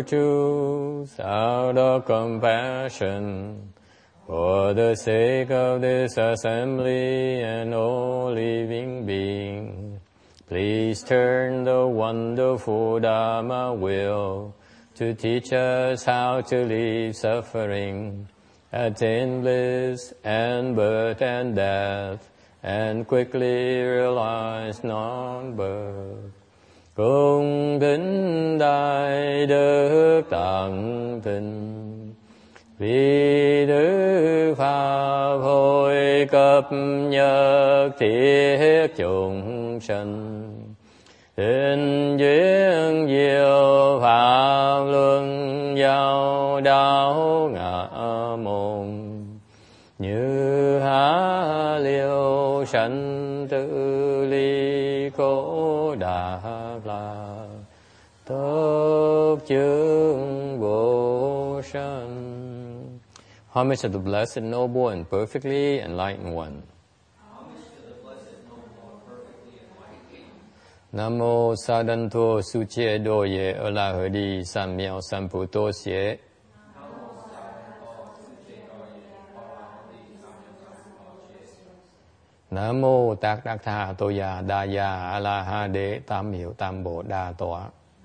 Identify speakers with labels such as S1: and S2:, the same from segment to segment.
S1: virtues out of compassion for the sake of this assembly and all living beings. Please turn the wonderful Dharma wheel to teach us how to leave suffering, attain bliss and birth and death, and quickly realize non-birth. Cung kính Đại Đức Tận Tình, vì Đức Pháp hội cấp nhất thiết chúng sanh, tình duyên diệu Pháp luân giao đạo ngã môn, như há liêu sanh tự ly khổ đà la, tốc chứng vô sanh. Homage to the Blessed, Noble, and Perfectly Enlightened One. Nam mô Sa Đan Thô Su Che Do Ye A La Hờ Đi San Miao San Pu Tô Xie. Nam mô Tát Đắc Tha Tô Ya Đa Ya A La Ha Đế Tam Hiệu Tam Bộ Đa Tọa.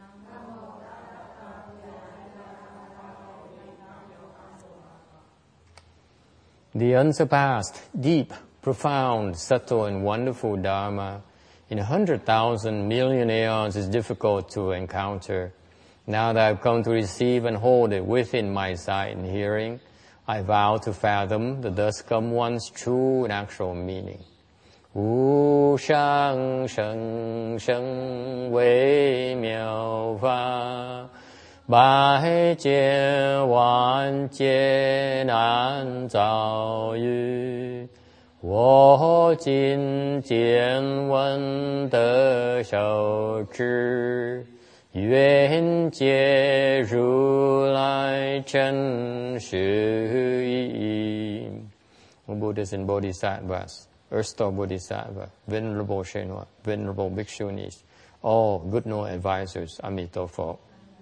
S1: The unsurpassed, deep, profound, subtle, and wonderful Dharma in 100,000 million aeons is difficult to encounter. Now that I've come to receive and hold it within my sight and hearing, I vow to fathom the thus come one's true and actual meaning. Wu shang sheng sheng wei miao fa, Bái chế hoàn chế nan zào yu, wo jin jian wen de shou zhi, yuan jie ru lai chen shi yi. Buddhas and Bodhisattvas, erstwhile Bodhisattva, Venerable Shenhua, Venerable Bhikshunis, all good noble advisors, Amito Pho.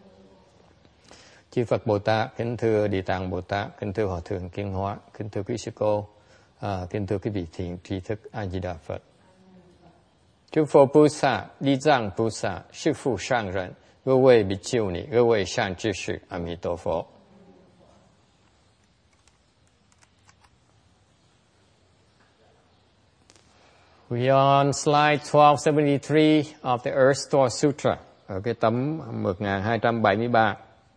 S1: Chư Phật Bồ Tát, kính thưa Địa Tạng Bồ Tát, kính thưa Hòa Thượng Kiên Hóa, kính thưa quý sư cô, kính thưa quý vị thiện tri thức A Di Đà Phật. Chư Phật Bồ Tát, Lý Giang Bồ Tát, Sư Phụ Sang Rần,各位比丘尼，各位善知识，阿弥陀佛。We are on slide 1273 of the Earth Store Sutra, ở cái tấm 1273.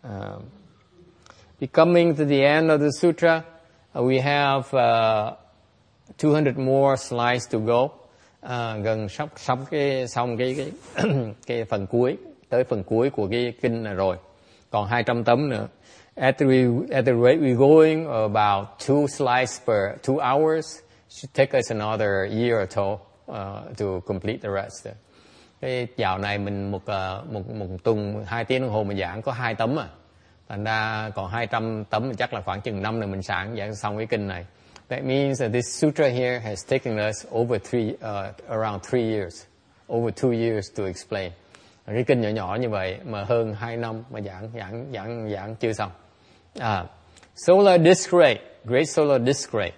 S1: Coming to the end of the sutra, we have 200 more slides to go. Gần sắp xong cái phần cuối, tới phần cuối của cái kinh này rồi. Còn 200 tấm nữa. At the rate we're going, about 2 slides per 2 hours. Should take us another year or so to complete the rest. Cái dạo này mình một tuần 2 tiếng đồng hồ mình giảng có 2 tấm à. Thành ra còn 200 tấm chắc là khoảng chừng 5 này mình giảng xong cái kinh này. That means that this sutra here has taken us over around 3 years, over 2 years to explain. Cái kinh nhỏ nhỏ như vậy mà hơn 2 năm mà giảng chưa xong. Solar disk ray, great solar disk ray.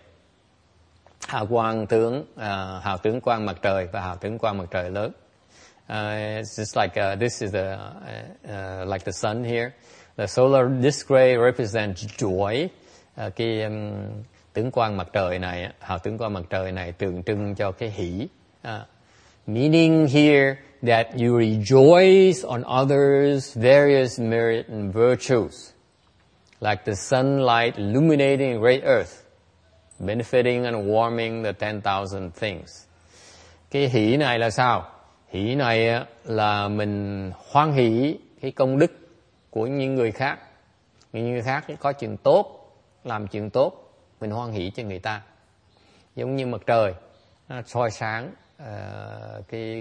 S1: Hào tướng quang mặt trời và hào tướng quang mặt trời lớn. It's just like this is like the sun here. The solar disk ray represents joy. Tướng quang mặt trời này, hào tướng quang mặt trời này tượng trưng cho cái hỷ. Meaning here that you rejoice on others' various merit and virtues, like the sunlight illuminating a great earth, benefiting and warming the 10,000 things. Cái hỷ này là sao? Hỷ này là mình hoan hỷ cái công đức của những người khác. Những người khác có chuyện tốt, làm chuyện tốt, mình hoan hỷ cho người ta. Giống như mặt trời nó soi sáng cái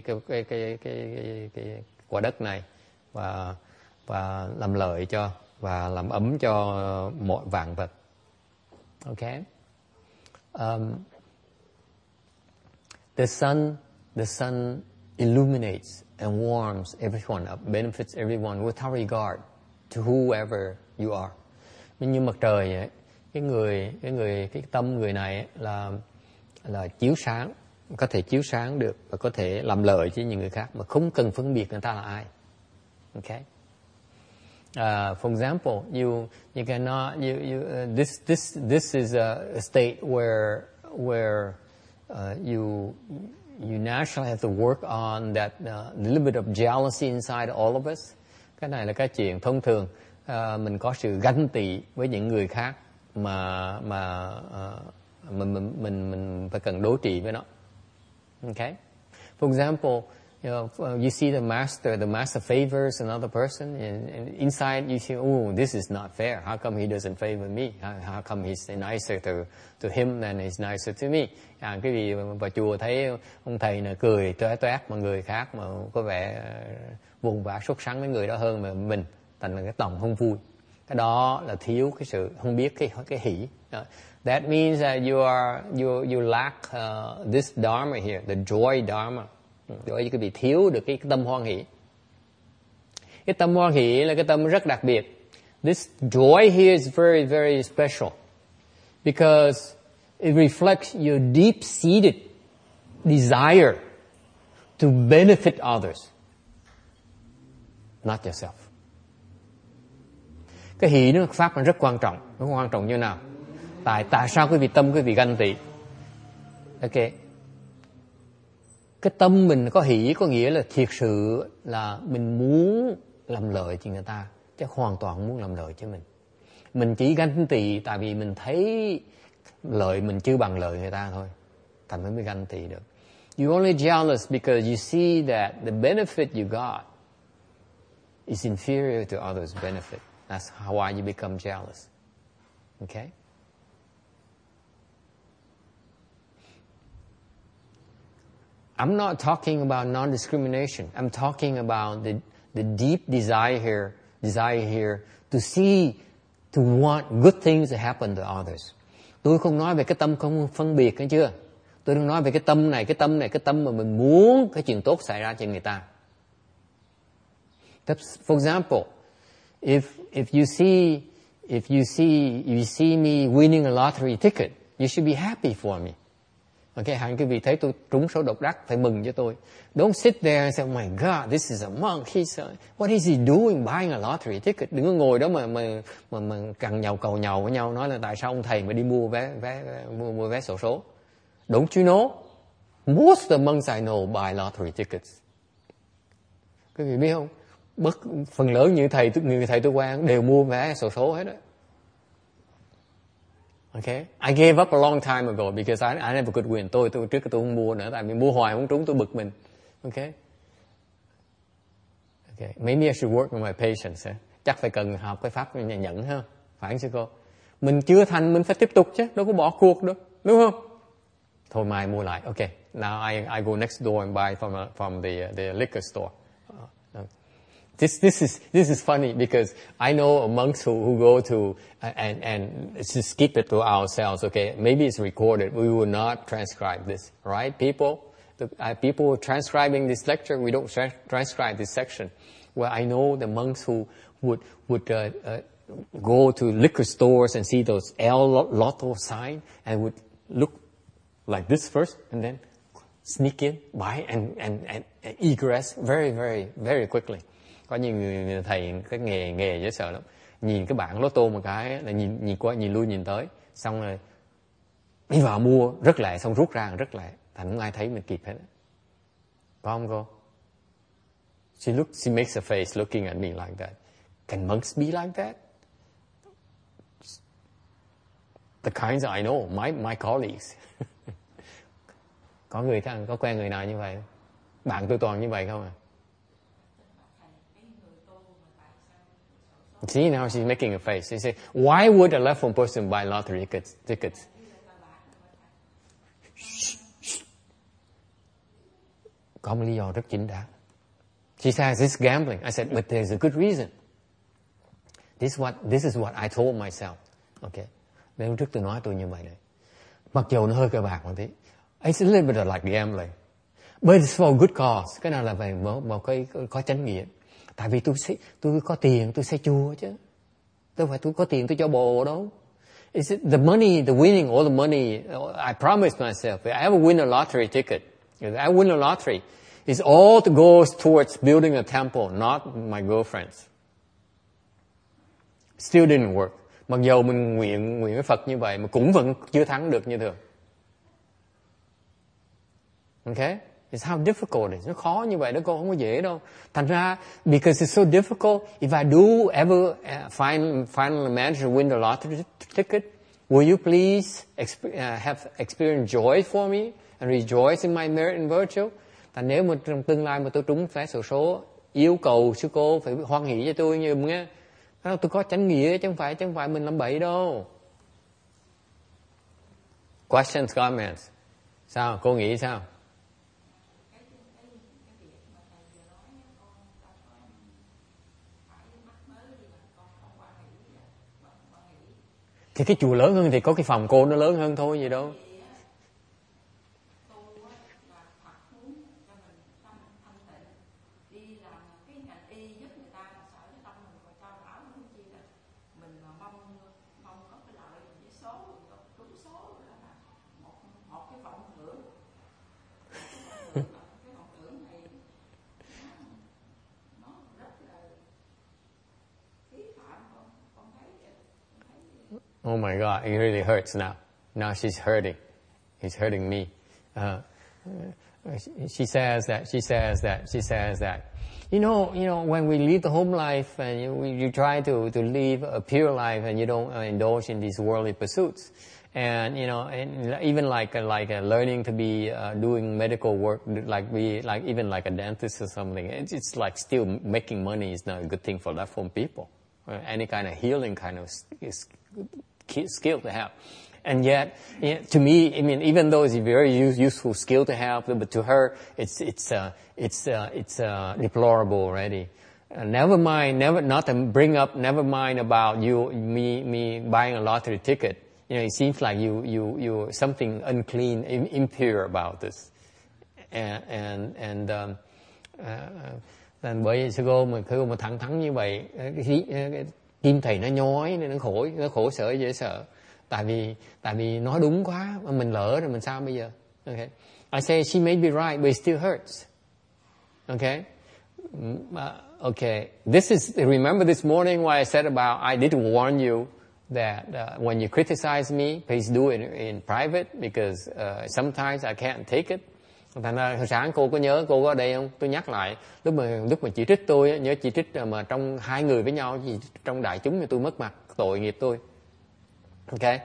S1: quả đất này và làm lợi cho và làm ấm cho mọi vạn vật. Okay? The sun illuminates and warms everyone up, benefits everyone without regard to whoever you are. Như mặt trời vậy, cái tâm người này là chiếu sáng, có thể chiếu sáng được và có thể làm lợi cho những người khác mà không cần phân biệt người ta là ai. Okay. For example, you cannot this is a state where you naturally have to work on that little bit of jealousy inside all of us. Cái này là cái chuyện thông thường. Mình có sự ganh tị với những người khác mà mình phải cần đối trị với nó. Okay. For example, you see the master favors another person, and inside you see, oh, this is not fair. How come he doesn't favor me? How come he's nicer to him than he's nicer to me? Cái gì vào chùa thấy ông thầy này cười toét mà người khác mà có vẻ vùng vã sốt sắng với người đó hơn mà mình, thành là cái lòng không vui. Cái đó là thiếu cái sự không biết cái hỷ. That means that you lack this dharma here, the joy dharma. Rồi cái bị thiếu được cái tâm hoan hỷ. Cái tâm hoan hỷ là cái tâm rất đặc biệt. This joy here is very, very special because it reflects your deep-seated desire to benefit others, not yourself. Cái hỷ nó pháp nó rất quan trọng. Nó quan trọng như nào? Tại sao quý vị tâm quý vị ganh tị? Ok. Cái tâm mình có hỷ có nghĩa là thiệt sự là mình muốn làm lợi cho người ta, chứ hoàn toàn muốn làm lợi cho mình. Mình chỉ ganh tị tại vì mình thấy lợi mình chưa bằng lợi người ta thôi, thành mới ganh tị được. You only jealous because you see that the benefit you got is inferior to others' benefit. That's why you become jealous. Okay? I'm not talking about non-discrimination. I'm talking about the deep desire here to see, to want good things to happen to others. Tôi không nói về cái tâm không phân biệt, nghe chưa? Tôi đang nói về cái tâm này, cái tâm mà mình muốn cái chuyện tốt xảy ra cho người ta. For example, if you see me winning a lottery ticket, you should be happy for me. Okay, hẳn quý vị thấy tôi trúng số độc đắc phải mừng cho tôi. Don't sit there and say, oh my God, this is a monk. What is he doing buying a lottery ticket? Đừng có ngồi đó mà cằn nhàu cầu nhàu với nhau nói là tại sao ông thầy mà đi mua vé xổ số. Don't you know? Most of the monks I know buy lottery tickets. Quý vị biết không? Phần lớn như người thầy tôi quen đều mua vé xổ số hết đó. Okay, I gave up a long time ago because I never could win. Tôi trước tôi không mua nữa, tại vì mua hoài không trúng tôi bực mình. Okay, maybe I should work on my patience. Chắc phải cần học cái pháp nhẫn ha, phải không sư cô? Mình chưa thành mình phải tiếp tục chứ, đâu có bỏ cuộc được, đúng không? Thôi mai mua lại. Okay, now I go next door and buy from the liquor store. This is funny because I know monks who go to and just keep it to ourselves. Okay, maybe it's recorded. We will not transcribe this, right? People transcribing this lecture, we don't transcribe this section. Well, I know the monks who would go to liquor stores and see those Lotto sign and would look like this first and then sneak in, buy and egress very, very, very quickly. Có nhiều người thầy cái nghề dễ sợ lắm. Nhìn cái bảng lotto một cái là nhìn qua nhìn lui nhìn tới, xong rồi đi vào mua rất lẹ, xong rút ra rất lẹ, thành không ai thấy mình kịp hết. Có không cô? She makes a face looking at me like that. Can monks be like that? The kinds I know, my colleagues. Có quen người nào như vậy? Bạn tôi toàn như vậy không à? See, now she's making a face. She said, why would a left-phone person buy lottery tickets? Có một lý do rất chính đáng. She says, it's gambling. I said, but there's a good reason. This is what I told myself. Okay. Nên lúc trước tôi nói tôi như vậy đấy. Mặc dù nó hơi cờ bạc một tí. It's a little bit like gambling. But it's for a good cause. Cái nào là về một cái có chánh nghĩa. Tại vì tôi có tiền tôi xây chùa chứ. Đâu phải tôi có tiền tôi cho bồ đâu. Is it the money, the winning all the money? I promised myself, if I ever win a lottery ticket, if I win a lottery, it's all goes towards building a temple, not my girlfriends. Still didn't work. Mặc dầu mình nguyện với Phật như vậy mà cũng vẫn chưa thắng được như thường. Okay? It's how difficult it is. Nó khó như vậy đó, con không có dễ đâu. Thành ra, because it's so difficult, if I do ever finally manage to win the lottery ticket, will you please have experience joy for me and rejoice in my merit and virtue? Thành nếu mà trong tương lai mà tôi trúng vé xổ số, yêu cầu sư cô phải hoan hỷ cho tôi như nghe. Tôi có chánh nghĩa chứ không phải mình làm bậy đâu. Questions, comments. Sao? Cô nghĩ sao? Thì cái chùa lớn hơn thì có cái phòng cô nó lớn hơn thôi gì đâu. Oh my God, it really hurts now. Now she's hurting. It's hurting me. She says that. You know, when we live the home life and you try to live a pure life and you don't indulge in these worldly pursuits. And, and even like learning to be doing medical work, even like a dentist or something. It's like still making money is not a good thing for left-home people. Any kind of healing kind of skill to have. And yet, to me, I mean, even though it's a very useful skill to have, but to her, it's deplorable already. Never mind about me buying a lottery ticket. It seems like you something unclean, impure about this. And bởi vì sư cô mà thẳng thắn như vậy, tim thầy nó nhói nên nó khổ sở dễ sợ. Tại vì nói đúng quá, mình lỡ rồi mình sao bây giờ? Okay. I say she may be right, but it still hurts. Okay. Okay. Remember this morning what I said about I did warn you that when you criticize me, please do it in private because sometimes I can't take it. Thành ra hồi sáng cô có nhớ, cô có ở đây không? Tôi nhắc lại, lúc mà chỉ trích tôi, nhớ chỉ trích mà trong hai người với nhau, gì trong đại chúng thì tôi mất mặt, tội nghiệp tôi. Okay?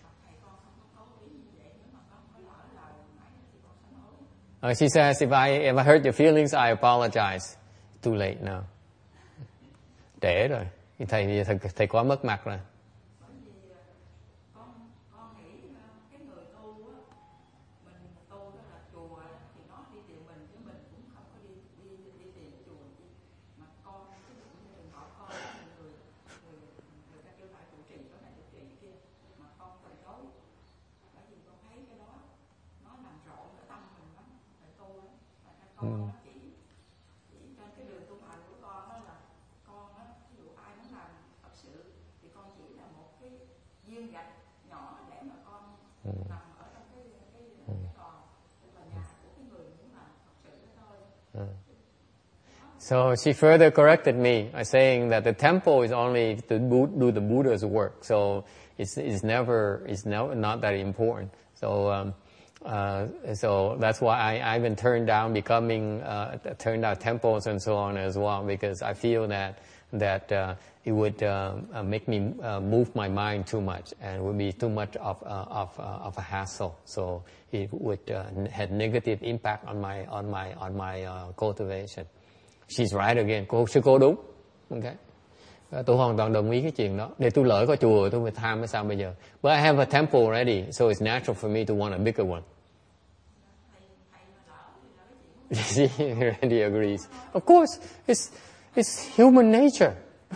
S1: She says, if I hurt your feelings, I apologize. Too late now. Trễ rồi. Thầy quá mất mặt rồi. So she further corrected me by saying that the temple is only to do the Buddha's work. So it's not that important. So that's why I even turned down temples and so on as well, because I feel that it would make me move my mind too much, and it would be too much of a hassle. So it would have negative impact on my cultivation. She's right again. Sư cô đúng. Okay. Tôi hoàn toàn đồng ý cái chuyện đó. Để tôi lỡ có chùa tôi phải tham hay sao bây giờ? But I have a temple already, so it's natural for me to want a bigger one. She already agrees. Of course, it's human nature.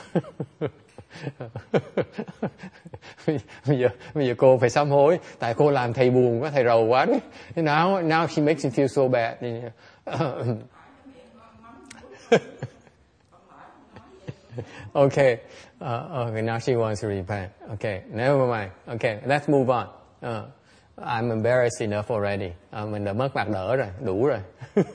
S1: Bây giờ cô phải sám hối, tại cô làm thầy buồn quá, thầy rầu quá đấy. Now she makes me feel so bad. Okay. Okay, now she wants to repent. Okay, never mind. Okay, let's move on. I'm embarrassed enough already. Mình đã mất mặt đỡ rồi, đủ rồi.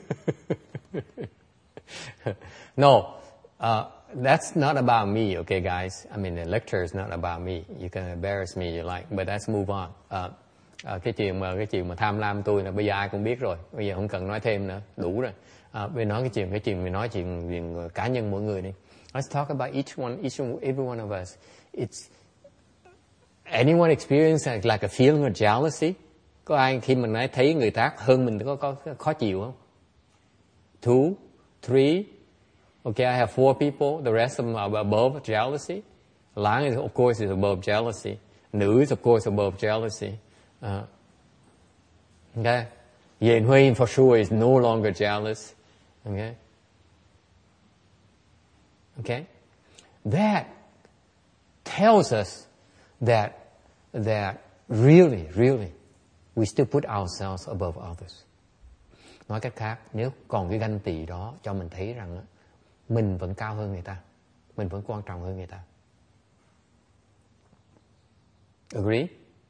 S1: No, that's not about me, okay, guys. I mean, the lecture is not about me. You can embarrass me you like, but let's move on. Cái chuyện mà tham lam tôi là bây giờ ai cũng biết rồi. Bây giờ không cần nói thêm nữa, đủ rồi. Bây nói mình nói chuyện cá nhân mỗi người đi. Let's talk about every one of us. It's anyone experience like a feeling of jealousy? Có ai khi mình nói thấy người ta hơn mình có khó chịu không? 2, 3. Okay, I have 4 people. The rest of them are above jealousy. Lang is, of course, is above jealousy. Nữ is, of course, above jealousy. Okay. Yen Hui, for sure, is no longer jealous. Okay. Okay. That tells us that really, we still put ourselves above others. Nói cách khác, nếu còn cái ganh tị đó cho mình thấy rằng mình vẫn cao hơn người ta, mình vẫn quan trọng hơn người ta. Agree?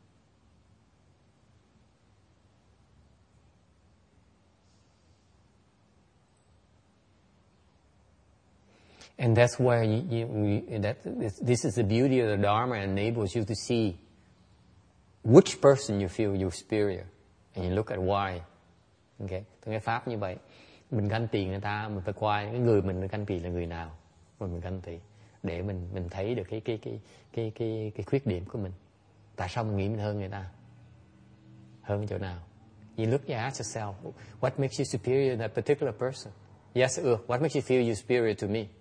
S1: And that's where this is the beauty of the Dharma, enables you to see which person you feel you're superior, and you look at why. Okay, cái pháp như vậy, mình ganh tị người ta, mình phải coi cái người mình ganh tị là người nào, mà mình ganh tị để mình thấy được cái khuyết điểm của mình. Tại sao mình nghĩ mình hơn người ta? Hơn chỗ nào? You look, you ask yourself, what makes you superior to that particular person? Yes, what makes you feel you're superior to me?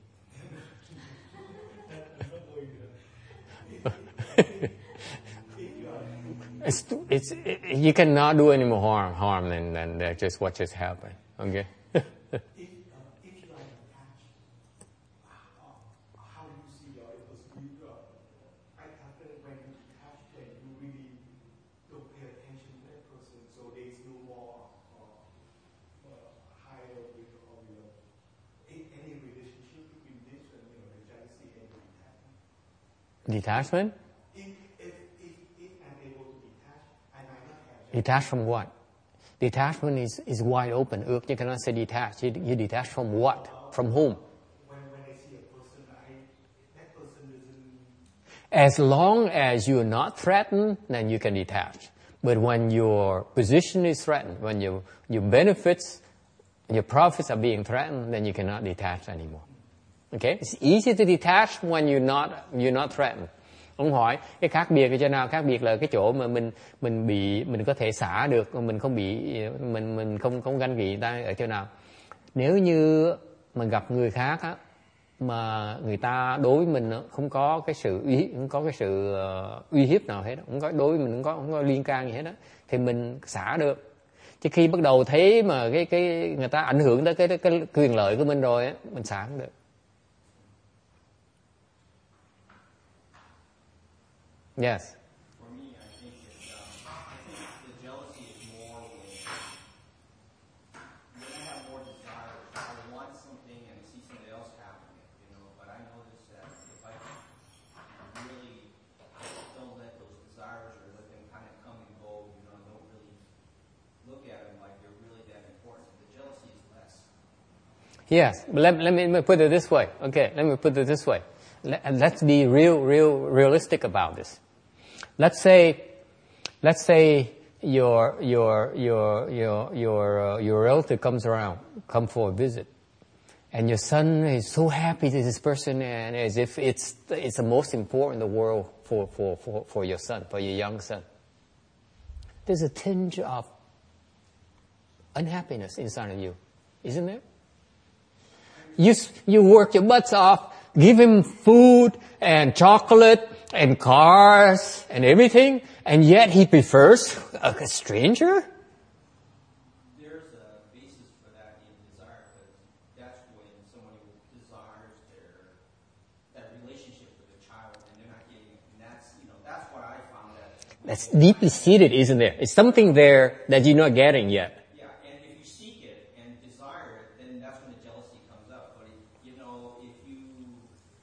S1: You cannot do any more harm than just what just happened. Okay.
S2: If you are attached, how do you see the other person? I think when you detach, then you really don't pay attention to that person, so there is no more higher with any relationship between this and the jealousy and the attachment.
S1: Detachment? Detached from what? Detachment is wide open. You cannot say detached. You detach from what? From whom?
S2: When I see a person, that person isn't...
S1: As long as you're not threatened, then you can detach. But when your position is threatened, when your benefits, your profits are being threatened, then you cannot detach anymore. Okay? It's easy to detach when you're not threatened. Ông hỏi cái khác biệt ở chỗ nào? Khác biệt là cái chỗ mà mình có thể xả được, mình không bị mình không ganh ghị ta ở chỗ nào. Nếu như mình gặp người khác á, mà người ta đối với mình không có cái sự uy hiếp nào hết, không có đối với mình không có liên can gì hết á, thì mình xả được. Chứ khi bắt đầu thấy mà cái người ta ảnh hưởng tới cái quyền lợi của mình rồi á, mình xả không được. Yes.
S3: For me, I think the jealousy is more when I have more desires. I want something and I see somebody else having it, But I notice that if I really don't let those desires or let them kind of come and go, don't really look at them like they're really that important, the jealousy is less.
S1: Yes, but let me put it this way. Okay, let me put it this way. Let's be realistic about this. Let's say your relative comes for a visit, and your son is so happy to this person, and as if it's the most important in the world for your son, for your young son. There's a tinge of unhappiness inside of you, isn't there? You work your butts off. Give him food and chocolate and cars and everything, and yet he prefers a stranger?
S3: There's a basis for that in desire, because that's when somebody desires that relationship with a child, and they're not getting it. And that's what I found that.
S1: That's deeply seated, isn't there? It's something there that you're not getting yet.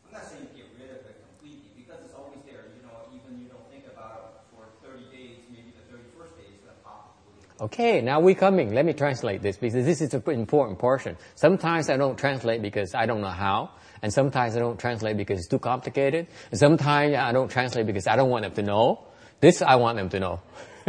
S3: I'm not saying get rid of it completely because it's always there. You know, even you don't think about it for 30 days, maybe the 31st day is going to pop up a little.
S1: Okay, now we're coming. Let me translate this because this is an important portion. Sometimes I don't translate because I don't know how. And sometimes I don't translate because it's too complicated. And sometimes I don't translate because I don't want them to know. This I want them to know.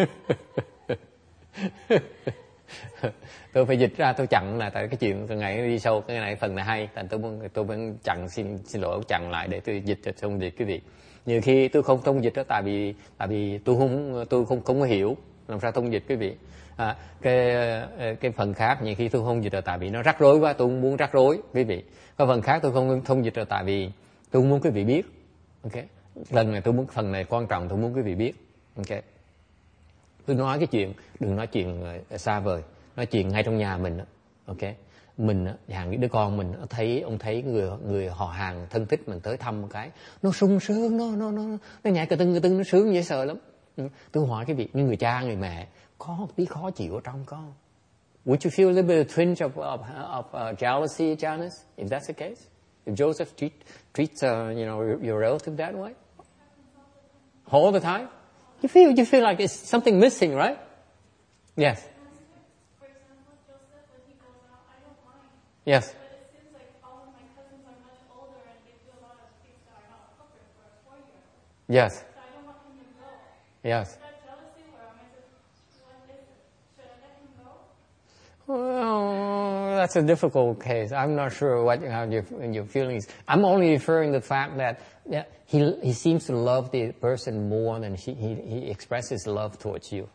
S1: Tôi phải dịch ra, tôi chặn là tại cái chuyện từ ngày đi sâu cái này phần này hay, thành tôi muốn chặn xin lỗi chặn lại để tôi dịch cho thông dịch quý vị. Nhiều khi tôi không thông dịch đó tại vì tôi không có hiểu làm sao thông dịch quý vị. Cái phần khác nhiều khi tôi không dịch là tại vì nó rắc rối quá, tôi không muốn rắc rối quý vị. Có phần khác tôi không thông dịch là tại vì tôi muốn quý vị biết. Ok, lần này tôi muốn phần này quan trọng, tôi muốn quý vị biết. Ok, tôi nói cái chuyện, đừng nói chuyện xa vời, nói chuyện ngay trong nhà mình. Ok, mình hàng đứa con mình ông thấy người họ hàng thân thích mình tới thăm một cái, nó sung sướng, nó nhảy cờ tưng nó sướng dễ sợ lắm. Tôi hỏi cái việc như người cha người mẹ có một tí khó chịu ở trong con. Would you feel a little bit of twinge of jealousy, Janice, if that's the case? If Joseph treats your relative that way, all the time, you feel like it's something missing, right? Yes.
S4: For example, Joseph, when he goes out, I don't mind.
S1: Yes.
S4: But it seems like all of my cousins are much older and they do a lot of things that are not appropriate for a 4-year-old.
S1: Yes.
S4: So I don't want him to go.
S1: Yes.
S4: Is that jealousy or am I just, what is it? Should I let him go?
S1: Well, that's a difficult case. I'm not sure how your feelings. I'm only referring to the fact that he seems to love the person more than he expresses love towards you.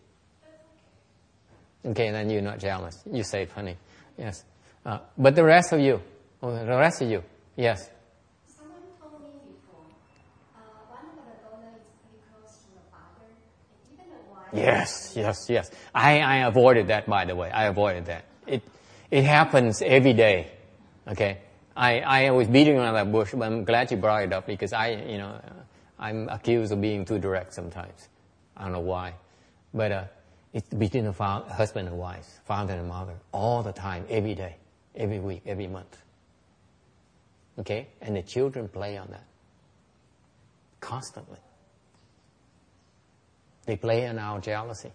S1: Okay, then you're not jealous. You're safe, honey. Yes. But the rest of you, yes.
S5: Someone told me before, one of the donors is pretty close to the father, and even the wife.
S1: Yes. I avoided that, by the way. I avoided that. It happens every day. Okay. I was beating around that bush, but I'm glad you brought it up because I'm accused of being too direct sometimes. I don't know why. But it's between the husband and wife, father and mother, all the time, every day, every week, every month. Okay? And the children play on that. Constantly. They play on our jealousy.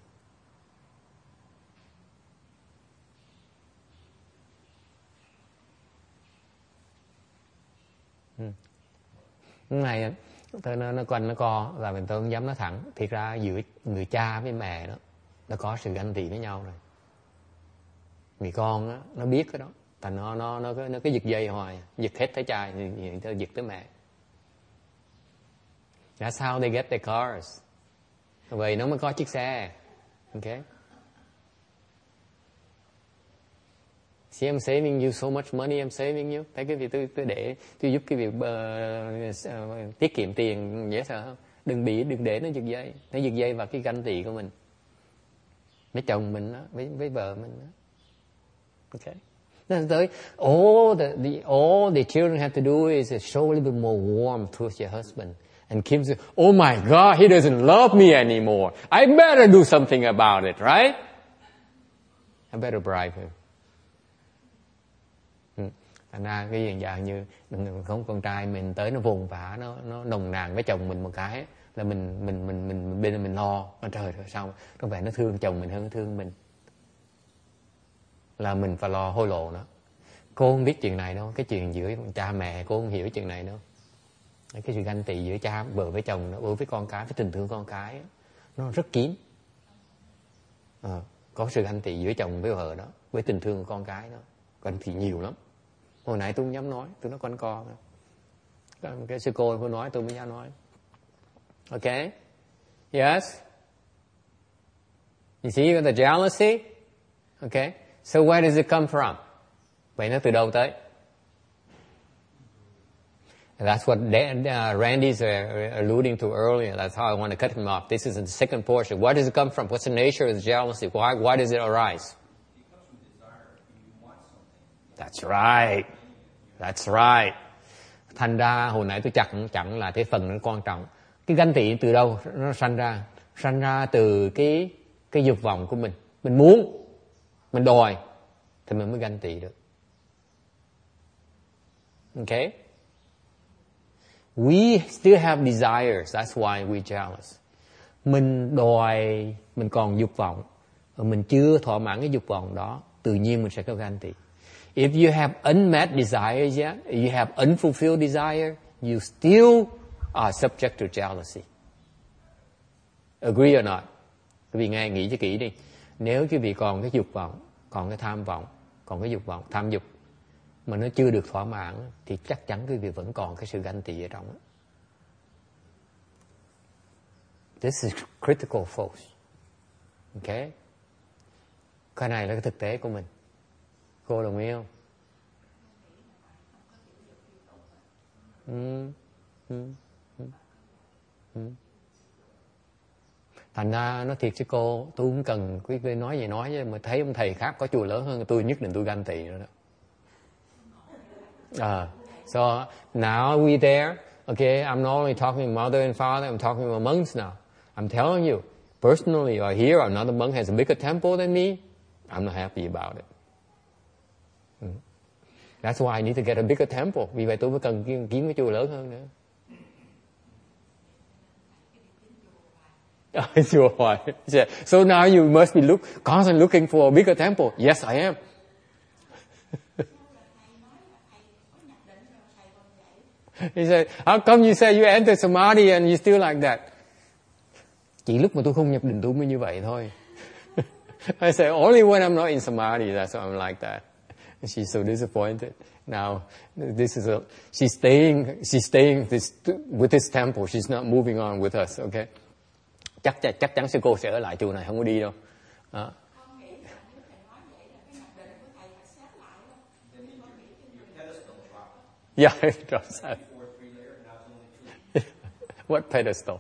S1: Cái này nó quanh nó co là mình tôi không dám nói thẳng. Thiệt ra giữa người cha với mẹ đó nó có sự ganh tị với nhau rồi. Người con á nó biết cái đó, thành nó cứ giật dây hoài, giật hết tới trai thì giật tới mẹ. That's how they get their cars. Vậy nó mới có chiếc xe. Okay. See, I'm saving you so much money, I'm saving you. Thấy cái việc tôi giúp cái việc tiết kiệm tiền dễ sợ không? Đừng để nó giật dây. Nó giật dây vào cái ganh tị của mình. Với chồng mình đó, với vợ mình đó. Okay. Nên tới all the children have to do is show a little bit more warmth towards your husband. And Kim says, "Oh my God, he doesn't love me anymore. I better do something about it, right? I better bribe him." Thành ra cái hiện dạng như không con trai mình tới nó vùng vã, nó nồng nàn với chồng mình một cái là mình bên mình lo, trời ơi sao có vẻ nó thương chồng mình hơn nó thương mình, là mình phải lo hối lộ nó. Cô không biết chuyện này đâu, cái chuyện giữa cha mẹ cô không hiểu chuyện này đâu. Cái sự ganh tị giữa cha vợ với chồng, nó với con cái, với tình thương con cái nó rất kín. Có sự ganh tị giữa chồng với vợ đó, với tình thương của con cái đó, ganh tị nhiều lắm. Hồi nãy tôi không dám nói, tôi nói quanh co. Cái sư cô cô nói tôi mới dám nói. Okay? Yes? You see the jealousy? Okay? So where does it come from? Vậy nó từ đâu tới? That's what Randy's alluding to earlier. That's how I want to cut him off. This is the second portion. Where does it come from? What's the nature of the jealousy? Why does it arise?
S3: It comes from desire. You want something.
S1: That's right. That's right. Thành ra hồi nãy tôi chặn là cái phần nó quan trọng. Cái ganh tị từ đâu nó sanh ra từ cái dục vọng của mình. Mình muốn, mình đòi thì mình mới ganh tị được. Okay? We still have desires. That's why we're jealous. Mình đòi, mình còn dục vọng, mình chưa thỏa mãn cái dục vọng đó, tự nhiên mình sẽ có ganh tị. If you have unmet desires yet, you have unfulfilled desire, you still are subject to jealousy. Agree or not? Quý vị nghe nghĩ cho kỹ đi. Nếu quý vị còn cái dục vọng, còn cái tham vọng, còn cái dục vọng, tham dục mà nó chưa được thỏa mãn thì chắc chắn quý vị vẫn còn cái sự ganh tị ở trong đó. This is critical, folks. Okay? Cái này là cái thực tế của mình. Cô đồng ý không? Thành ra nói thiệt chứ cô, tôi không cần quý vị nói gì nói chứ mà thấy ông thầy khác có chùa lớn hơn tôi, nhất định tôi ganh tị nữa đó. So now we there. Okay, I'm not only talking mother and father, I'm talking about monks now. I'm telling you, personally, or here, another monk has a bigger temple than me. I'm not happy about it. That's why I need to get a bigger temple. Vì vậy tôi mới cần kiếm cái chùa lớn hơn nữa. Chùa hoài. So now you must be constantly looking for a bigger temple. Yes, I am. He said, how come you say you enter samadhi and you still like that? Chỉ lúc mà tôi không nhập định tôi mới như vậy thôi. I said, only when I'm not in samadhi, that's why I'm like that. And she's so disappointed. Now, she's staying with this temple. She's not moving on with us, okay? Chắc chắn sư cô sẽ ở lại chùa này, không có đi đâu. Yeah, it drops out. What pedestal?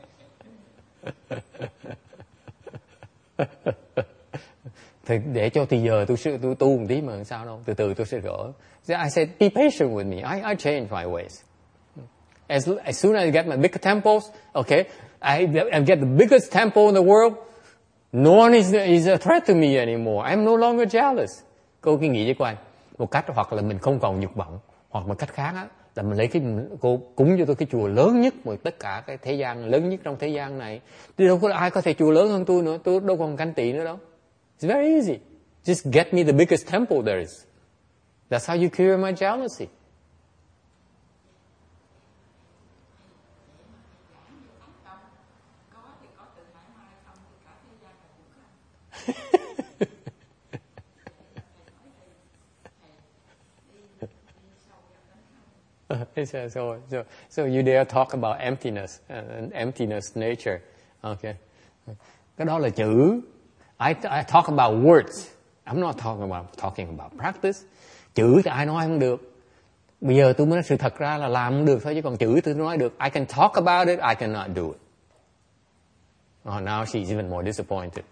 S1: Thì để cho thì giờ tôi tu một tí mà sao đâu, từ từ tôi sẽ gỡ. I said, be patient with me. I change my ways. As soon as I get my bigger temples, okay, I get the biggest temple in the world, no one is a threat to me anymore. I'm no longer jealous. Cô cứ nghĩ với cô anh, một cách hoặc là mình không còn dục vọng, hoặc một cách khác á, là mình lấy cô cúng cho tôi cái chùa lớn nhất mà tất cả cái thế gian, lớn nhất trong thế gian này. Thì đâu có ai có thể chùa lớn hơn tôi nữa, tôi đâu còn ganh tị nữa đâu. It's very easy. Just get me the biggest temple there is. That's how you cure my jealousy. So you dare talk about emptiness and emptiness nature. Okay. Cái đó là chữ. I talk about words. I'm not talking about practice. Chữ thì ai nói không được. Bây giờ tôi mới nói sự thật ra là làm không được thôi, chứ còn chữ tôi nói được. I can talk about it, I cannot do it. Oh, now she's even more disappointed.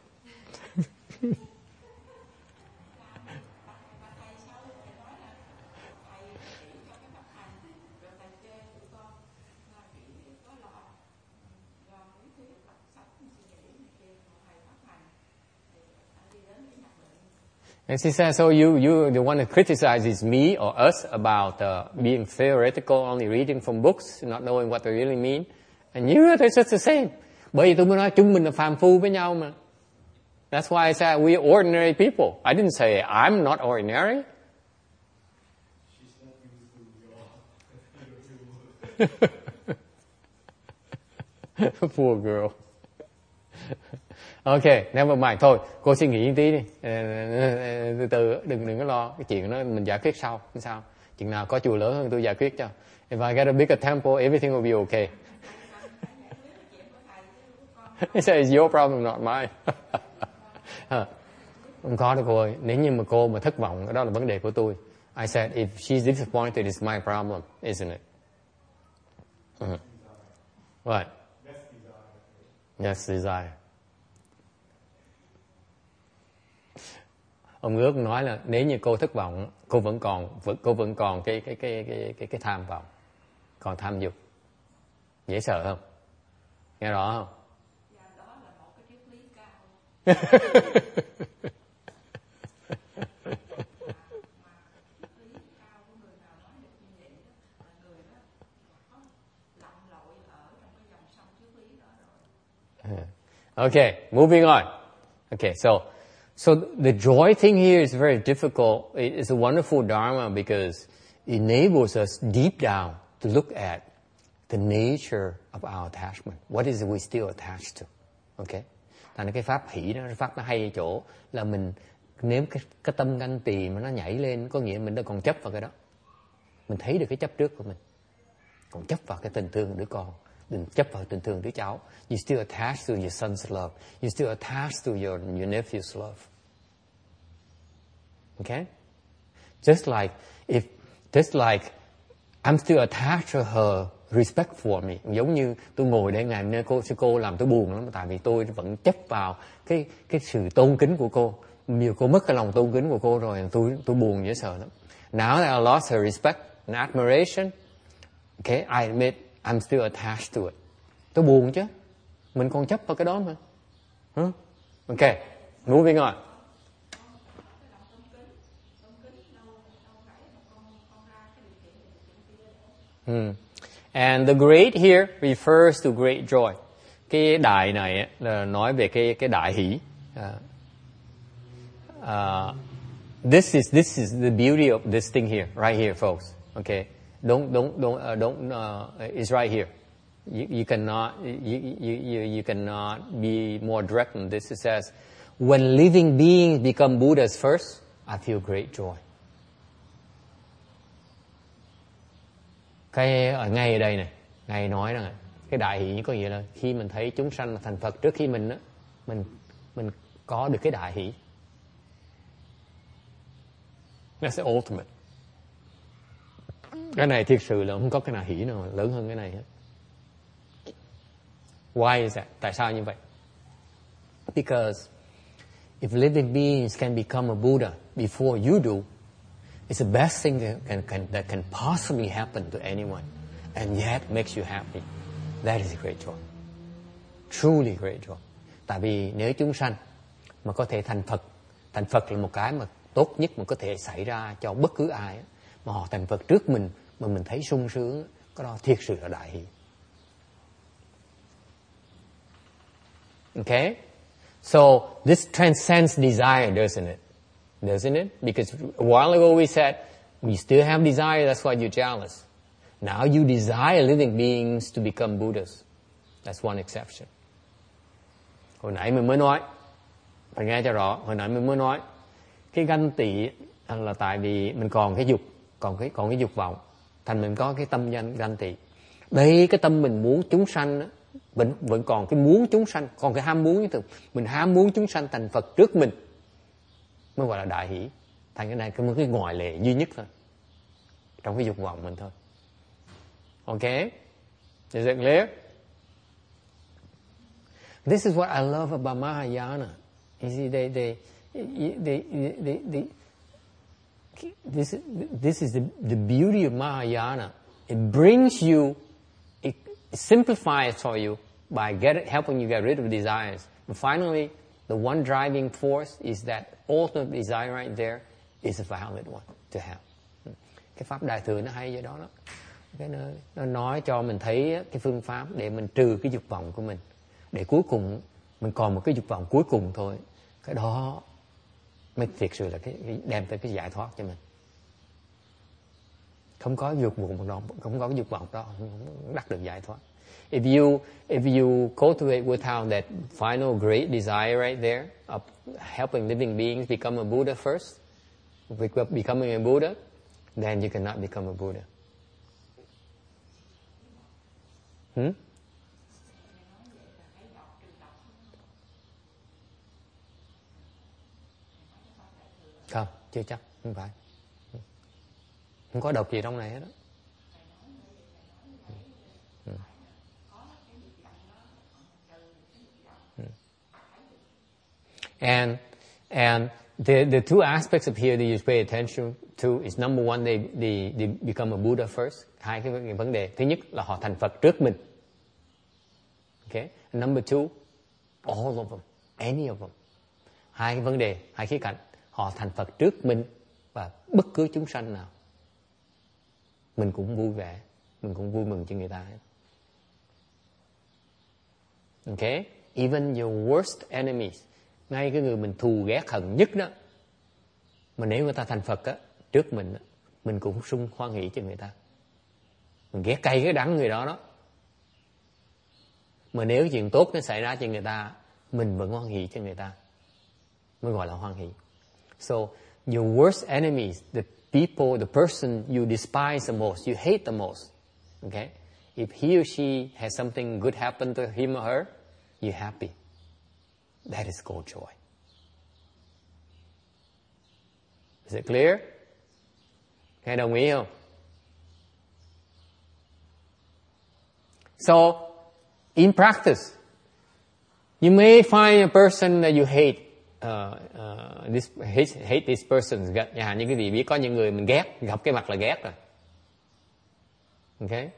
S1: And she says, so you the one that criticizes me or us about being theoretical, only reading from books, not knowing what they really mean. And you are just the same. Bởi vì tôi mới nói chúng mình là phàm phu với nhau mà. That's why I said we are ordinary people. I didn't say I'm not ordinary. Poor girl. Okay, never mind. Thôi, cô suy nghĩ một tí đi. Từ từ, đừng có lo. Cái chuyện đó mình giải quyết sau. Không sao. Chuyện nào có chùa lớn hơn tôi giải quyết cho. If I get a bigger temple, everything will be okay. He says, it's your problem, not mine. Không có đâu cô ơi. Nếu như mà cô mà thất vọng, đó là vấn đề của tôi. I said, if she's disappointed, it's my problem, isn't it? Right. Yes, desire. Ông ước nói là nếu như cô thất vọng, cô vẫn còn cái tham vọng, còn tham dục. Dễ sợ không? Nghe rõ không?
S4: Dạ, đó là một cái triết lý cao.
S1: Okay, moving on. Okay, so the joy thing here is very difficult. It's a wonderful dharma because it enables us deep down to look at the nature of our attachment. What is it we still attached to? Okay. Thành ra cái pháp hỷ đó, pháp nó hay ở chỗ là mình nếu cái tâm ganh tỳ mà nó nhảy lên, có nghĩa mình đã còn chấp vào cái đó. Mình thấy được cái chấp trước của mình. Còn chấp vào cái tình thương đứa con, đừng chấp vào tình thương đứa cháu. You still attached to your son's love. You still attached to your nephew's love. Okay? Just like I'm still attached to her respect for me. Giống như tôi ngồi đây ngày hôm nay cô làm tôi buồn lắm, tại vì tôi vẫn chấp vào cái sự tôn kính của cô. Nhiều cô mất cái lòng tôn kính của cô rồi, tôi buồn dễ sợ lắm. Now that I lost her respect and admiration, okay, I admit I'm still attached to it. Tôi buồn chứ. Mình còn chấp vào cái đó mà. Okay, moving on. And the great here refers to great joy. Cái đại này là nói về cái đại hỷ. This is the beauty of this thing here, right here, folks. Okay, don't. It's right here. You cannot be more direct than this. It says, when living beings become Buddhas first, I feel great joy. Ngay ở đây này, Ngài nói rằng cái đại hỷ có nghĩa là khi mình thấy chúng sanh là thành Phật trước khi mình á, mình có được cái đại hỷ. That's the ultimate. Cái này thiệt sự là không có cái nào hỷ nào lớn hơn cái này hết. Why is that? Tại sao như vậy? Because if living beings can become a Buddha before you do, it's the best thing that can possibly happen to anyone, and yet makes you happy. That is a great joy. Truly great joy. Tại vì nếu chúng sanh mà có thể thành Phật là một cái mà tốt nhất mà có thể xảy ra cho bất cứ ai. Mà họ thành Phật trước mình mà mình thấy sung sướng, cái đó thiệt sự là đại hỷ. Okay? So this transcends desire, doesn't it? Doesn't it? Because a while ago we said, we still have desire, that's why you're jealous. Now you desire living beings to become Buddhas. That's one exception. Hồi nãy mình mới nói, phải nghe cho rõ, hồi nãy mình mới nói, cái ganh tị là tại vì mình còn cái dục, còn cái dục vọng, thành mình có cái tâm ganh tị. Đây cái tâm mình muốn chúng sanh đó, vẫn còn cái muốn chúng sanh, còn cái ham muốn như thường, mình ham muốn chúng sanh thành Phật trước mình mới gọi là đại hỷ. Thành cái này cái ngoại lệ duy nhất thôi trong cái dục vọng mình thôi. Okay? Is it clear? This is what I love about Mahayana. You see, this is the beauty of Mahayana. It brings you, it simplifies for you by helping you get rid of desires. And finally, the one driving force is that ultimate desire right there is a valid one to have. Cái pháp Đại Thừa nó hay vậy đó. Nó nói cho mình thấy cái phương pháp để mình trừ cái dục vọng của mình. Để cuối cùng mình còn một cái dục vọng cuối cùng thôi. Cái đó mới thiệt sự là cái đem tới cái giải thoát cho mình. Không có dục vọng đó, không có cái dục vọng đó, không đắc được giải thoát. If you cultivate without that final great desire right there of helping living beings become a Buddha first, becoming a Buddha, then you cannot become a Buddha. Không, chưa chắc, không phải. Không có độc gì trong này hết đó. And the two aspects of here that you pay attention to is number one, they become a Buddha first. Hai cái vấn đề. Thứ nhất là họ thành Phật trước mình. Okay. And number two, all of them, any of them. Hai cái vấn đề, hai khía cạnh. Họ thành Phật trước mình và bất cứ chúng sanh nào. Mình cũng vui vẻ, mình cũng vui mừng cho người ta. Okay? even your worst enemies, ngay cái người mình thù ghét hận nhất đó, mà nếu người ta thành Phật á, trước mình á, mình cũng sung hoan hỷ cho người ta. Mình ghét cay cái đắng người đó đó. Mà nếu chuyện tốt nó xảy ra cho người ta, mình vẫn hoan hỷ cho người ta, mới gọi là hoan hỷ. So, your worst enemies, the people, the person you despise the most, you hate the most, okay? If he or she has something good happen to him or her, you're happy. That is called joy. Is it clear? Nghe đồng ý không? So, in practice, you may find a person that you hate. Hate this person. Chẳng hạn như quý vị biết có những người mình ghét, gặp cái mặt là ghét rồi. Okay?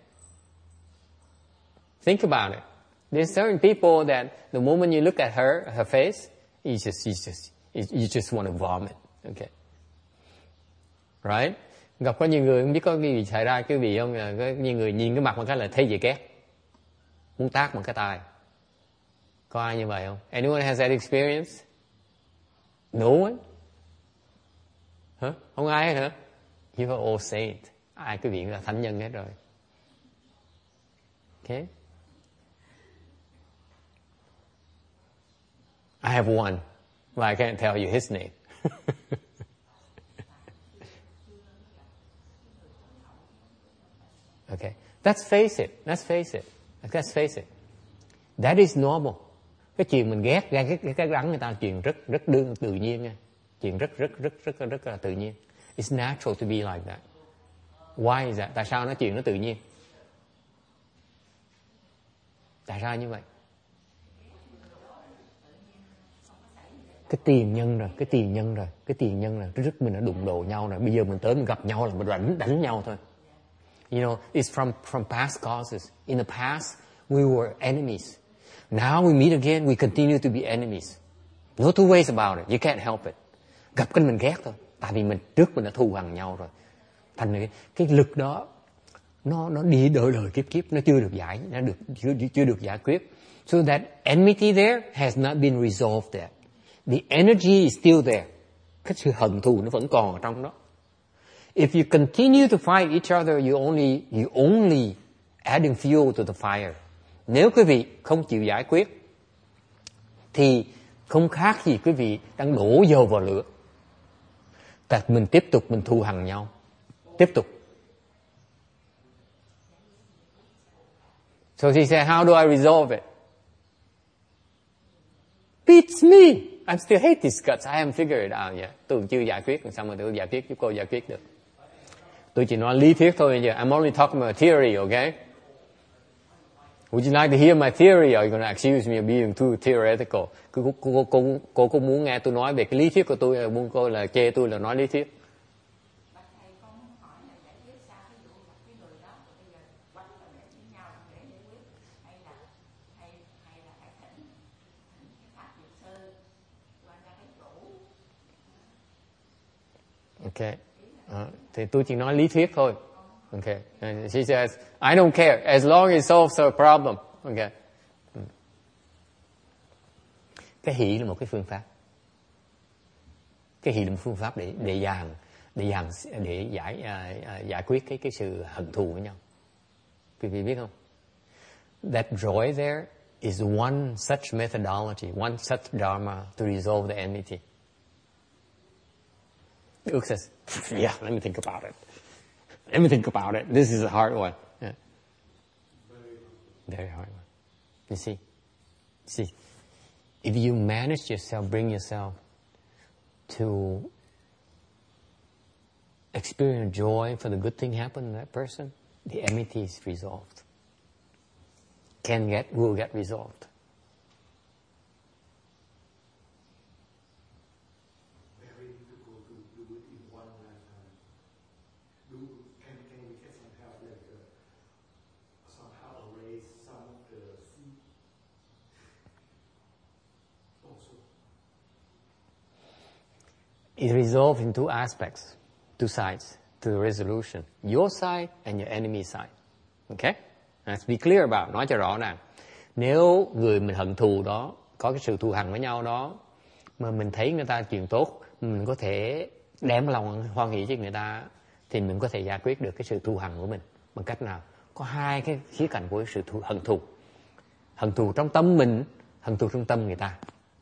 S1: Think about it. There's certain people that the moment you look at her face, you just want to vomit. Okay? Right? Gặp có nhiều người không biết có cái gì xảy ra quý vị không? Có nhiều người nhìn cái mặt một cái là thấy gì ghét, muốn tát một cái tai. Có ai như vậy không? Anyone has that experience? No one? Hả? Không ai hết hả? You are all saint. Ai quý vị là thánh nhân hết rồi. Okay? I have one, but I can't tell you his name. Okay. Let's face it. Let's face it. Let's face it. That is normal. Cái chuyện mình ghét cái đắng người ta là chuyện rất tự nhiên nha. Chuyện rất là tự nhiên. It's natural to be like that. Why is that? Tại sao nó chuyện nó tự nhiên? Tại sao như vậy? Cái tiền nhân rồi, rất mình đã đụng độ nhau rồi. Bây giờ mình tới mình gặp nhau là mình đánh nhau thôi. You know, it's from past causes. In the past, we were enemies. Now we meet again, we continue to be enemies. No two ways about it. You can't help it. Gặp cái mình ghét thôi. Tại vì trước mình đã thù hằn nhau rồi. Thành cái lực đó, nó đi đời kiếp, nó chưa được giải quyết. So that enmity there has not been resolved there. The energy is still there. Cái sự hận thù nó vẫn còn ở trong đó. If you continue to fight each other, you only adding fuel to the fire. Nếu quý vị không chịu giải quyết, thì không khác gì quý vị đang đổ dầu vào lửa. Tại mình tiếp tục mình thù hằn nhau. Tiếp tục. So she said, how do I resolve it? Beats me. I still hate these guts. I haven't figured it out yet. Tôi chưa giải quyết, sao mà tôi giải quyết, giúp cô giải quyết được. Tôi chỉ nói lý thuyết thôi. I'm only talking about theory, okay? Would you like to hear my theory, or are you going to accuse me of being too theoretical? Cô có muốn nghe tôi nói về cái lý thuyết của tôi, hay muốn cô là chê tôi là nói lý thuyết? Okay. Thì tôi chỉ nói lý thuyết thôi. Okay. And she says, I don't care as long as it solves our problem. Okay. Cái hỷ là một cái phương pháp. Cái hỷ là một phương pháp để giải quyết cái sự hận thù với nhau. Quý vị biết không? That joy there is one such methodology, one such dharma to resolve the enmity. Ước says, yeah, let me think about it. Let me think about it. This is a hard one. Yeah. Very hard one. You see, if you manage yourself, bring yourself to experience joy for the good thing happen to that person, the enmity is resolved. Will get resolved. It resolved in two aspects, two sides to the resolution. Your side and your enemy side. Okay? Let's be clear about it. Nói cho rõ ràng. Nếu người mình hận thù đó, có cái sự thù hằn với nhau đó, mà mình thấy người ta chuyện tốt, mình có thể đem lòng hoan hỷ với người ta, thì mình có thể giải quyết được cái sự thù hằn của mình. Bằng cách nào? Có hai cái khía cạnh của sự hận thù. Hận thù trong tâm mình, hận thù trong tâm người ta.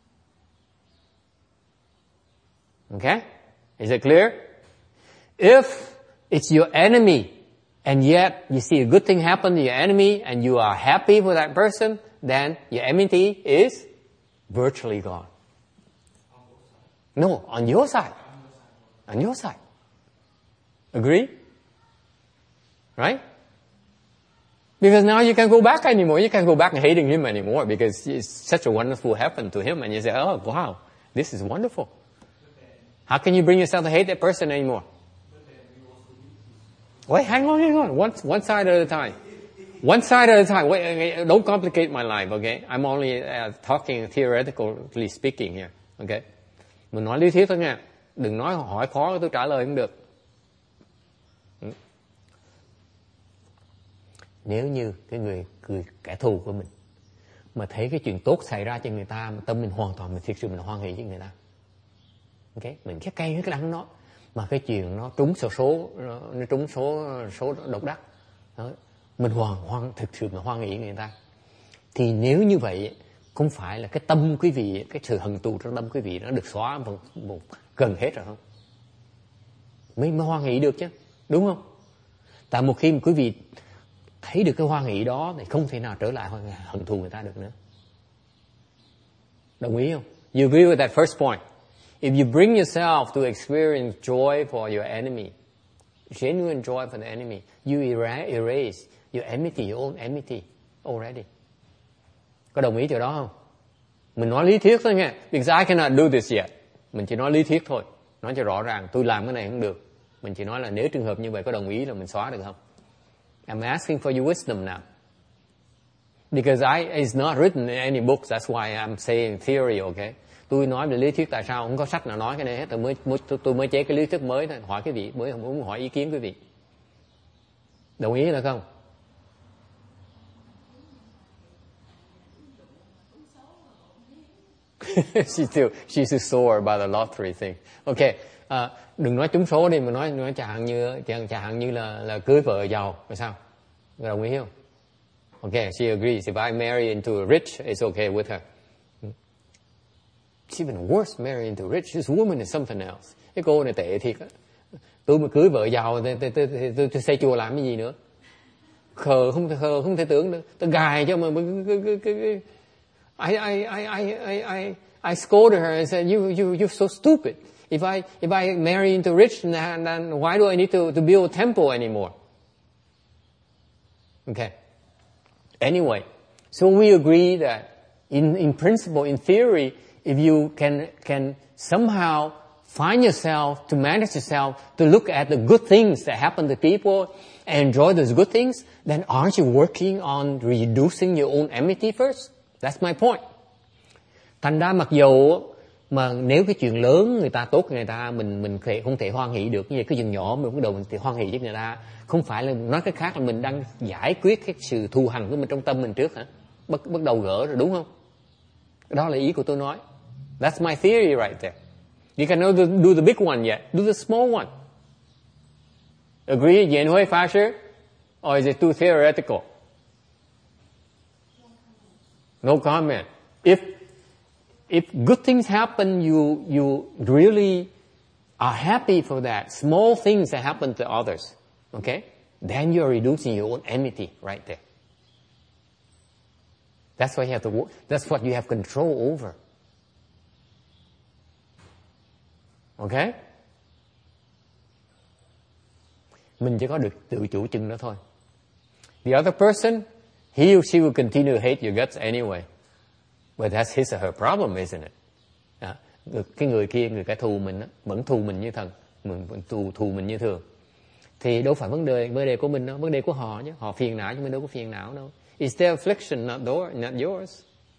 S1: Okay? Is it clear? If it's your enemy, and yet you see a good thing happen to your enemy, and you are happy for that person, then your enmity is virtually gone. No, on your side. On your side. Agree? Right? Because now you can't go back anymore. You can't go back and hating him anymore because it's such a wonderful happened to him, and you say, oh, wow, this is wonderful. How can you bring yourself to hate that person anymore? Wait, hang on. One side at a time. One side at a time. Wait, don't complicate my life, okay? I'm only talking theoretically speaking here, okay? Mình nói lý thuyết thôi nha. Đừng nói hỏi khó tôi trả lời không được. Nếu như cái người kẻ thù của mình mà thấy cái chuyện tốt xảy ra cho người ta, mà tâm mình hoàn toàn mình thực sự mình hoan hỷ với người ta, okay? Mình cái cay cái đắng nó, mà cái chuyện nó trúng nó trúng số độc đắc đó, mình hoàn thực sự mình hoan hỷ người ta, thì nếu như vậy không phải là cái tâm quý vị, cái sự hận thù trong tâm quý vị nó được xóa một gần hết rồi không? Mới hoan hỷ được chứ, đúng không? Tại một khi mà quý vị thấy được cái hoan hỷ đó thì không thể nào trở lại hận thù người ta được nữa. Đồng ý không? You agree with that first point? If you bring yourself to experience joy for your enemy, genuine joy for the enemy, you erase your enmity, your own enmity already. Có đồng ý điều đó không? Mình nói lý thuyết thôi nghe. Because I cannot do this yet. Mình chỉ nói lý thuyết thôi. Nói cho rõ ràng, tôi làm cái này không được. Mình chỉ nói là nếu trường hợp như vậy có đồng ý là mình xóa được không? I'm asking for your wisdom now. Because it's not written in any books. That's why I'm saying theory, okay? Tôi nói về lý thuyết tại sao không có sách nào nói cái này hết. Tôi mới chế cái lý thuyết mới thôi. Hỏi quý vị, mới không muốn hỏi ý kiến quý vị. Đồng ý là không? she's still sore about the lottery thing. Okay, đừng nói trúng số đi, mà nói chẳng hạn như là cưới vợ giàu, rồi sao? Đồng ý không? Okay, she agrees. If I marry into a rich, it's okay with her. It's even worse, marry into rich. This woman is something else. Cái cô này tệ thiệt á. Tôi mà cưới vợ giàu thì tôi xây chùa làm cái gì nữa? Khờ không thể tưởng được. Tôi gài cho mà I scolded her and said, you're so stupid. If I marry into rich, then why do I need to build a temple anymore? Okay. Anyway, so we agree that in principle, in theory, if you can somehow find yourself, to manage yourself, to look at the good things that happen to people and enjoy those good things, then aren't you working on reducing your own enmity first? That's my point. Thành ra mặc dù mà nếu cái chuyện lớn người ta tốt người ta mình không thể hoan hỷ được, như vậy cái chuyện nhỏ mình bắt đầu mình thì hoan hỷ với người ta, không phải là nói cái khác là mình đang giải quyết cái sự thù hằn của mình trong tâm mình trước hả? Bắt đầu gỡ rồi, đúng không? Đó là ý của tôi nói. That's my theory right there. You cannot do the big one yet. Do the small one. Agree, Yen Hui Fasher? Or is it too theoretical? No comment. If good things happen, you really are happy for that. Small things that happen to others, okay? Then you're reducing your own enmity right there. That's what you have to work. That's what you have control over. Okay? Mình chỉ có được tự chủ chừng đó thôi. The other person, he or she will continue to hate your guts anyway. But that's his or her problem, isn't it? Cái người kia, người kẻ thù mình vẫn thù mình như thần, mình vẫn thù mình như thường. Thì đâu phải vấn đề của mình đâu, vấn đề của họ chứ. Họ phiền não chứ mình đâu có phiền não đâu. It's their affliction, not yours.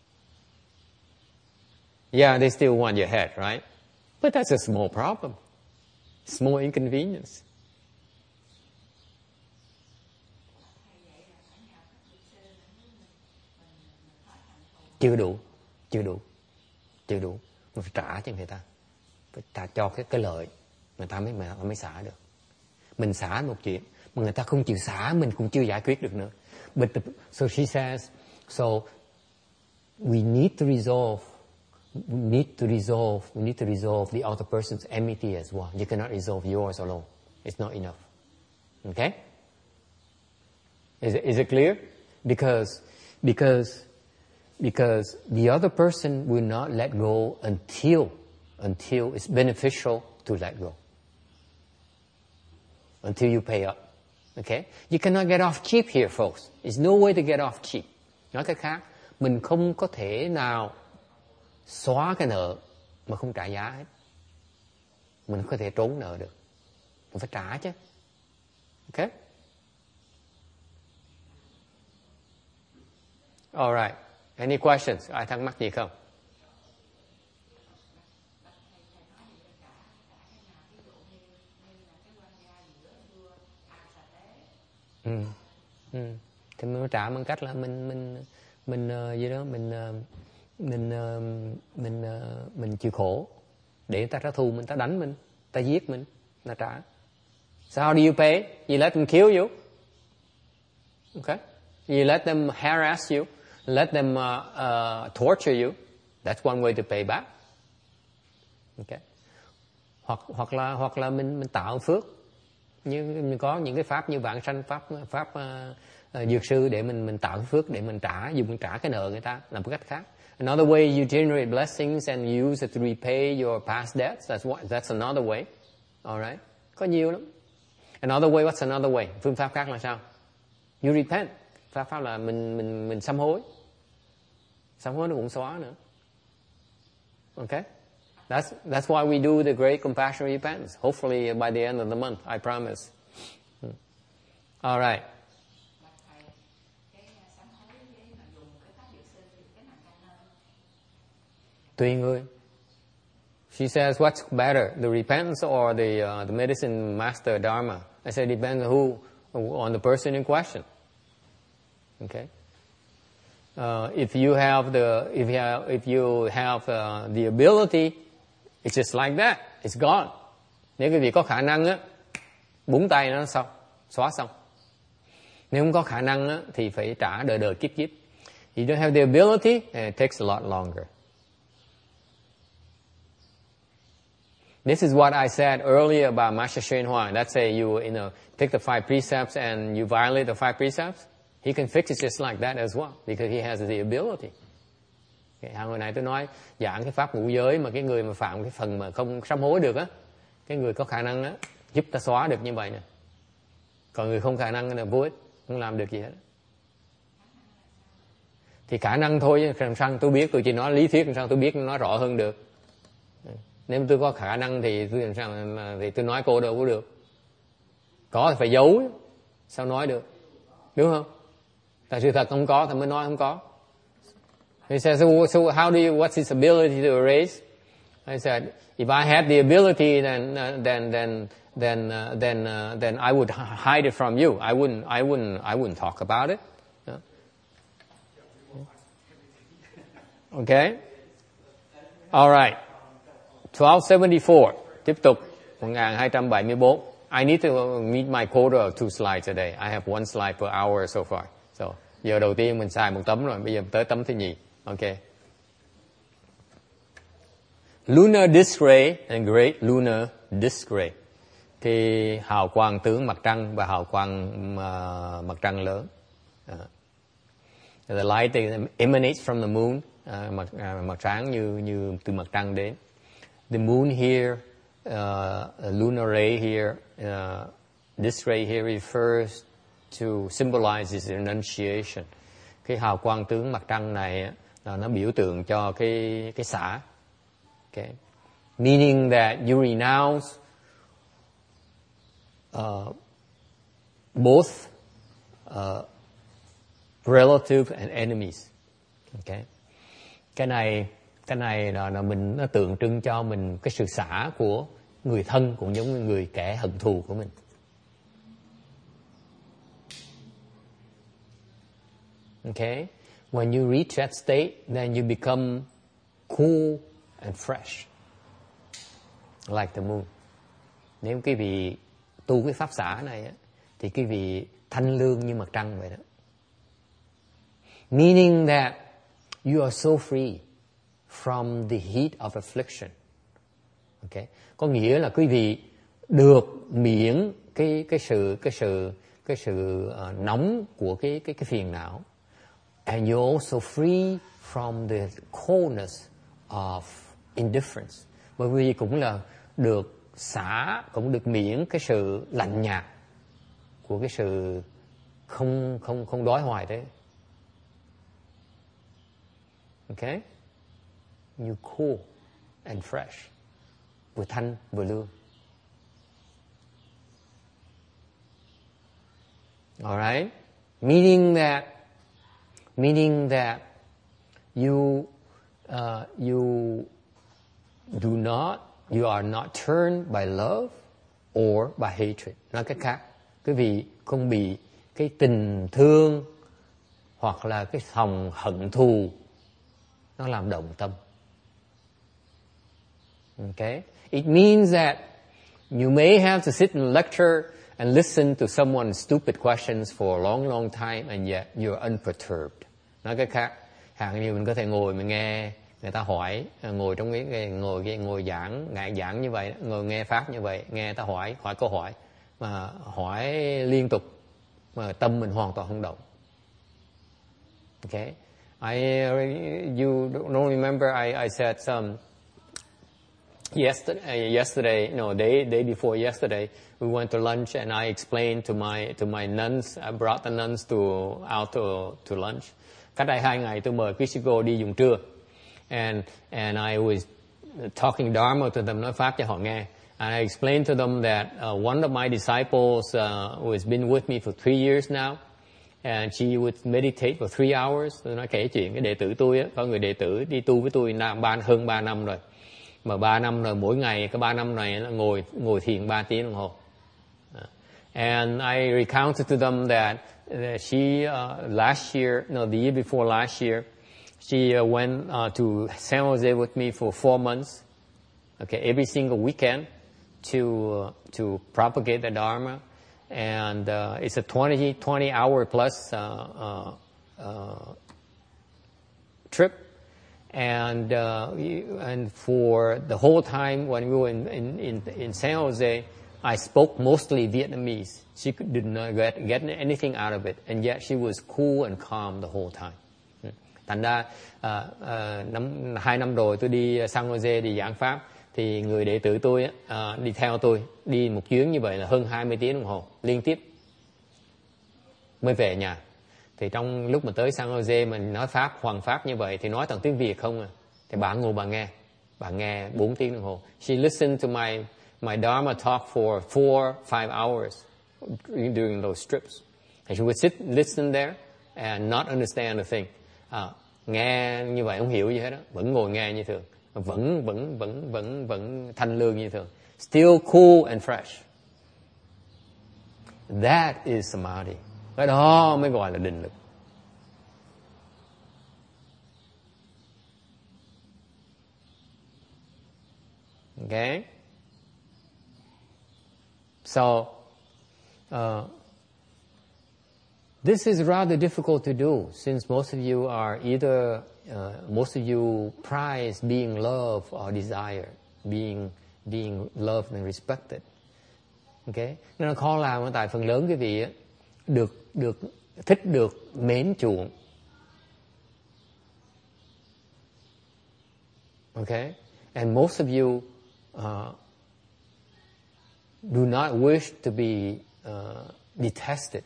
S1: Yeah, they still want your head, right? But that's a small problem. Small inconvenience. chưa đủ. Mình phải trả cho người ta, phải trả cho cái lợi người ta mới xả được. Mình xả một chuyện mà người ta không chịu xả, mình cũng chưa giải quyết được nữa. So she says, so we need to resolve the other person's enmity as well. You cannot resolve yours alone. It's not enough. Okay? Is it clear? Because the other person will not let go until it's beneficial to let go. Until you pay up. Okay? You cannot get off cheap here, folks. There's no way to get off cheap. Nói cách khác, mình không có thể nào xóa cái nợ mà không trả giá hết. Mình không có thể trốn nợ được. Mình phải trả chứ. Okay? All right. Any questions? Ai thắc mắc gì không? Thì mình trả bằng cách là mình chịu khổ để người ta trả thù mình, người ta đánh mình, người ta giết mình, người ta trả. So how do you pay? You let them kill you. Okay? You let them harass you. Let them torture you. That's one way to pay back. Okay? Hoặc là mình tạo phước. Như mình có những cái pháp như vãng sanh pháp dược sư để mình tạo phước để mình dùng trả cái nợ người ta, làm một cách khác. Another way you generate blessings and use it to repay your past debts. That's another way. All right? Có nhiều lắm. Another way, what's another way? Phương pháp khác là sao? You repent. Pháp là mình sám hối. Sám hối nó cũng xóa nữa. Okay? That's why we do the great compassion repentance. Hopefully by the end of the month, I promise. All right. Tùy người. She says, what's better, the repentance or the medicine master dharma? I said, depends on the person in question. Okay. If you have the ability, it's just like that. It's gone. Nếu quý vị có khả năng á, búng tay nó xong, xóa xong. Nếu không có khả năng á, thì phải trả đời kiếp. You don't have the ability, and it takes a lot longer. This is what I said earlier about Master Hsuan Hua. Let's say you take the 5 precepts and you violate the 5 precepts. He can fix it just like that as well, because he has the ability. Hồi nãy tôi nói giảng cái pháp ngũ giới mà cái người mà phạm cái phần mà không sám hối được á, cái người có khả năng á giúp ta xóa được như vậy nè. Còn người không khả năng là vô ích, không làm được gì hết. Thì khả năng thôi, làm sao tôi biết, tôi chỉ nói lý thuyết, làm sao tôi biết nó rõ hơn được. Nếu tôi có khả năng thì tôi làm sao thì tôi nói cô đâu có được. Có thì phải giấu, sao nói được, đúng không? Tại sự thật không có thì mới nói không có. He says, so what's his ability to erase? I said, if I had the ability, then I would hide it from you. I wouldn't talk about it. Okay? All right. 1274. Tiếp tục. 1274. I need to meet my quota of 2 slides a day. I have 1 slide per hour so far. So, giờ đầu tiên mình xài 1 tấm rồi, bây giờ tới tấm thứ nhì. Okay. Lunar disk ray and great lunar disk ray. Thì hào quang tướng mặt trăng và hào quang mặt trăng lớn. The light emanates from the moon. Mặt sáng như từ mặt trăng đến. The moon here, lunar ray here, this ray here refers to symbolizes renunciation. Cái hào quang tướng mặt trăng này là nó biểu tượng cho cái xả. Okay. Meaning that you renounce both relative and enemies. Okay. Cái này là nó tượng trưng cho mình cái sự xả của người thân cũng giống như người kẻ hận thù của mình. Okay. When you reach that state, then you become cool and fresh, like the moon. Nếu quý vị tu cái pháp xả này thì quý vị thanh lương như mặt trăng vậy đó. Meaning that you are so free from the heat of affliction. Okay? Có nghĩa là quý vị được miễn cái sự nóng của cái phiền não. And you're also free from the coldness of indifference. Bởi vì cũng là được xả, cũng được miễn cái sự lạnh nhạt của cái sự không đói hoài đấy. Okay? You cool and fresh. Vừa thanh vừa lương. Alright? Meaning that you are not turned by love or by hatred. Nói cách khác, quý vị không bị cái tình thương hoặc là cái lòng hận thù nó làm động tâm. Okay? It means that you may have to sit in a lecture and listen to someone's stupid questions for a long, long time, and yet you're unperturbed. Nói cách khác, hàng như mình có thể ngồi mình nghe người ta hỏi, ngồi trong cái ngồi giảng như vậy, ngồi nghe pháp như vậy, nghe người ta hỏi câu hỏi mà hỏi liên tục mà tâm mình hoàn toàn không động. Okay? You don't remember I said yesterday, no, day before yesterday, we went to lunch and I explained to my nuns. I brought the nuns out to lunch. Cách đây 2 ngày tôi mời quý sư cô đi dùng trưa, and I was talking Dharma to them, nói pháp cho họ nghe. And I explained to them that one of my disciples who has been with me for 3 years now, and she would meditate for 3 hours. Tôi nói kể chuyện cái đệ tử tôi á, có người đệ tử đi tu với tôi hơn 3 năm rồi. Mà 3 năm rồi, mỗi ngày cái 3 năm này là ngồi thiền 3 tiếng đồng hồ. And I recounted to them that she the year before last year, she went to San Jose with me for 4 months. Okay, every single weekend to propagate the Dharma, and it's a 20 hour plus trip. And for the whole time when we were in San Jose, I spoke mostly Vietnamese. She did not get anything out of it, and yet she was cool and calm the whole time. Thành ra 2 năm rồi tôi đi San Jose đi giảng pháp, thì người đệ tử tôi đi theo tôi đi một chuyến như vậy là hơn 20 tiếng đồng hồ liên tiếp mới về nhà. Thì trong lúc mà tới San Jose mình nói pháp, hoàng pháp như vậy thì nói toàn tiếng Việt không à. Thì bà ngồi bà nghe 4 tiếng đồng hồ. She listened to my Dharma talk for 4-5 hours during those trips. And she would listen there and not understand a thing. Nghe như vậy không hiểu gì hết đó, vẫn ngồi nghe như thường, vẫn thanh lương như thường. Still cool and fresh. That is samadhi. Cái đó mới gọi là định lực. Okay? So, this is rather difficult to do, since most of you are most of you prize being loved or desired, being loved and respected. Okay? Nên nó khó làm, tại phần lớn quý vị được thích được mến chuộng. Okay? And most of you do not wish to be detested.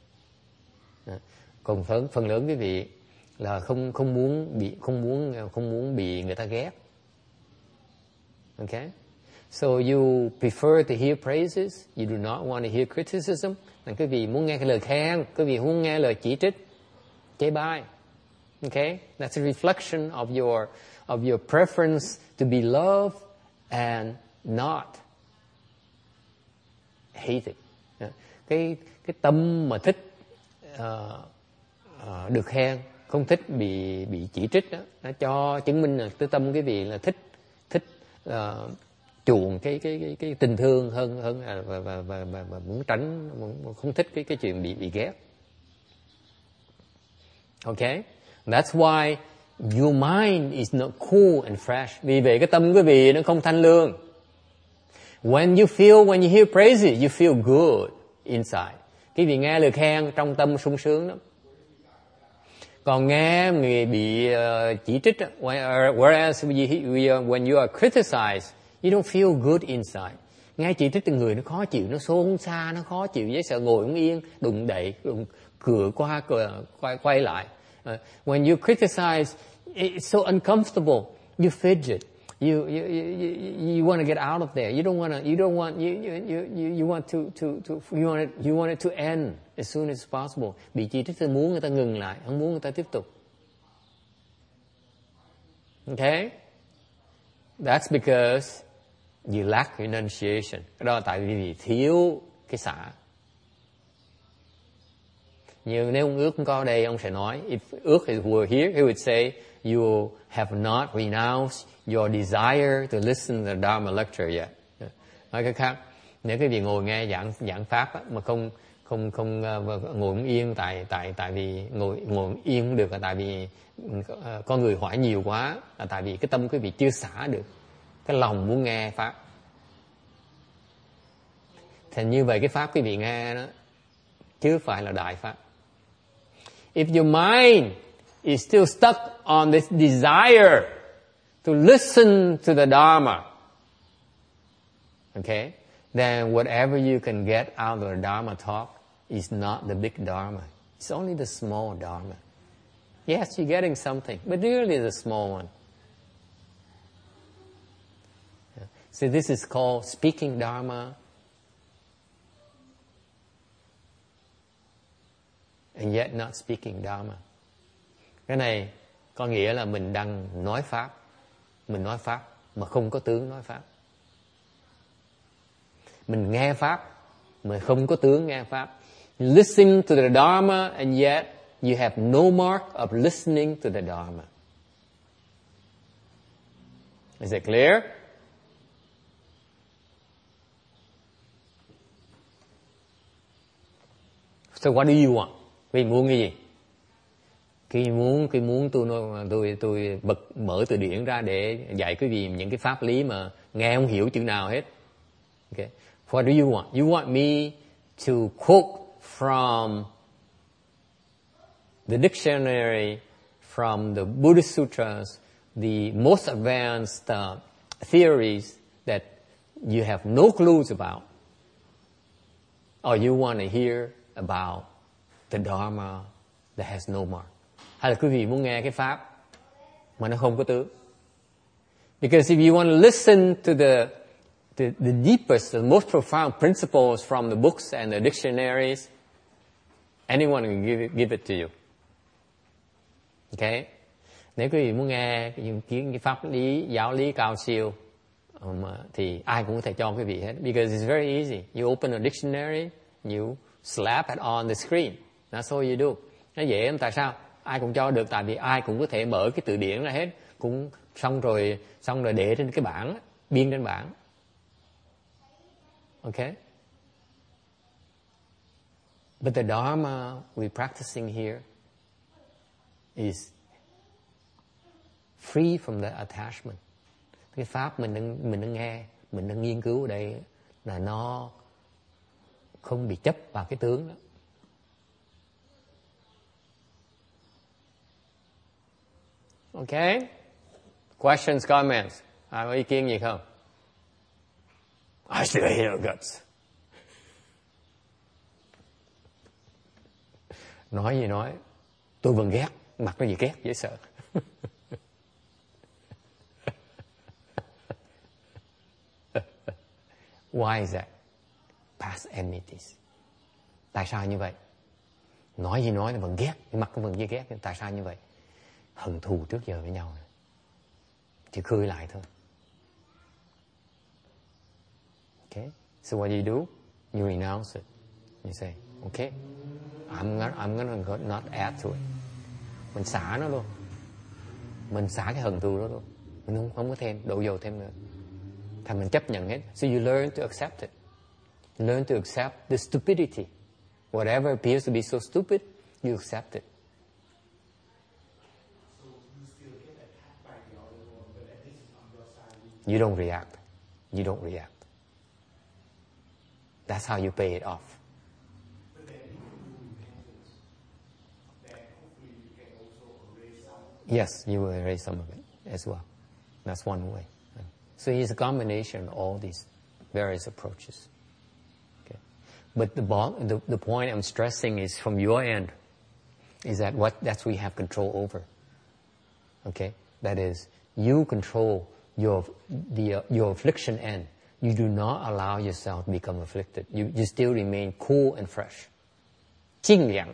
S1: Còn phần lớn quý vị là không muốn bị người ta ghét. Okay? So you prefer to hear praises, you do not want to hear criticism. Nên quý vị muốn nghe cái lời khen, quý vị muốn nghe lời chỉ trích, chê bai. Okay? That's a reflection of your preference to be loved and not hated. Cái tâm mà thích được khen không thích bị chỉ trích đó, nó cho chứng minh là cái tâm quý vị là thích chuộng cái tình thương hơn và muốn tránh, không thích cái chuyện bị ghét. Okay, that's why your mind is not cool and fresh. Vì vậy cái tâm quý vị nó không thanh lương. When you hear praises, you feel good inside. Quý vị nghe lời khen trong tâm sung sướng lắm. Còn nghe người bị chỉ trích, whereas when you are criticized, you don't feel good inside. Nghe chỉ trích từ người nó khó chịu, nó xôn xa, nó khó chịu, dễ sợ, ngồi không yên, đụng đậy, cửa qua quay lại. When you criticize, it's so uncomfortable. You fidget. You want to get out of there. You want it to end as soon as possible. Bị chỉ trích thì muốn người ta ngừng lại, không muốn người ta tiếp tục. Okay? That's because you lack renunciation. Cái đó là tại vì thiếu cái xả. Như nếu ông Ước không có đây, ông sẽ nói, if Ước were here, he would say, you have not renounced your desire to listen to the Dharma lecture yet. Nói cách khác, nếu quý vị ngồi nghe giảng pháp á, mà không ngồi không yên tại vì ngồi yên không được là tại vì có người hỏi nhiều quá, là tại vì cái tâm quý vị chưa xả được cái lòng muốn nghe pháp. Thì như vậy cái pháp quý vị nghe đó chứ phải là đại pháp. If your mind is still stuck on this desire to listen to the Dharma, okay, then whatever you can get out of the Dharma talk is not the big Dharma. It's only the small Dharma. Yes, you're getting something, but really the small one. So this is called speaking Dharma, and yet not speaking Dharma. Cái này có nghĩa là mình đang nói pháp, mình nói pháp mà không có tướng nói pháp. Mình nghe pháp mà không có tướng nghe pháp. You listen to the Dharma and yet you have no mark of listening to the Dharma. Is it clear? So what do you want? Quý vị muốn cái gì? Khi muốn tôi mở từ điển ra để dạy quý vị những cái pháp lý mà nghe không hiểu chữ nào hết. Okay. What do you want? You want me to quote from the dictionary, from the Buddhist Sutras, the most advanced theories that you have no clues about, or you want to hear about the Dharma that has no mark? Hay là quý vị muốn nghe cái pháp mà nó không có tướng? Because if you want to listen to the deepest, the most profound principles from the books and the dictionaries, anyone can give it to you. Okay? Nếu quý vị muốn nghe cái pháp lý, giáo lý cao siêu, thì ai cũng có thể cho quý vị hết. Because it's very easy. You open a dictionary, you slap it on the screen. That's all you do. Nó dễ lắm. Tại sao? Ai cũng cho được, tại vì ai cũng có thể mở cái từ điển ra hết, cũng xong rồi để trên cái bảng, biên trên bảng. Okay? But the Dharma we're practicing here is free from the attachment. Cái pháp mình đang nghe, mình đang nghiên cứu ở đây là nó không bị chấp vào cái tướng đó. Okay? Questions, comments? Ai có ý kiến gì không? I still hate your guts. Nói gì nói, tôi vẫn ghét, mặt nó gì ghét, dễ sợ. Why is that? Past enmities. Tại sao như vậy? Nói gì nói là vẫn ghét, mặt nó vẫn gì ghét. Tại sao như vậy? Hận thù trước giờ với nhau. Chỉ khơi lại thôi. Okay? So what do? You renounce it. You say, okay, I'm gonna not add to it. Mình xả nó luôn. Mình xả cái hận thù đó luôn. Mình không có thêm, đổ dầu thêm nữa. Thành mình chấp nhận hết. So you learn to accept it. You learn to accept the stupidity. Whatever appears to be so stupid, you accept it.
S2: So you still get attacked by the other one, but at least on your side.
S1: You don't react. You don't react. That's how you pay it off.
S2: But then you can do repentance. Then hopefully you can also erase some.
S1: Yes, you will erase some of it as well. That's one way. So it's a combination of all these various approaches. Okay. But the point I'm stressing is from your end, is that that's what we have control over. Okay? That is, you control your affliction end. You do not allow yourself to become afflicted. You still remain cool and fresh. 清凉.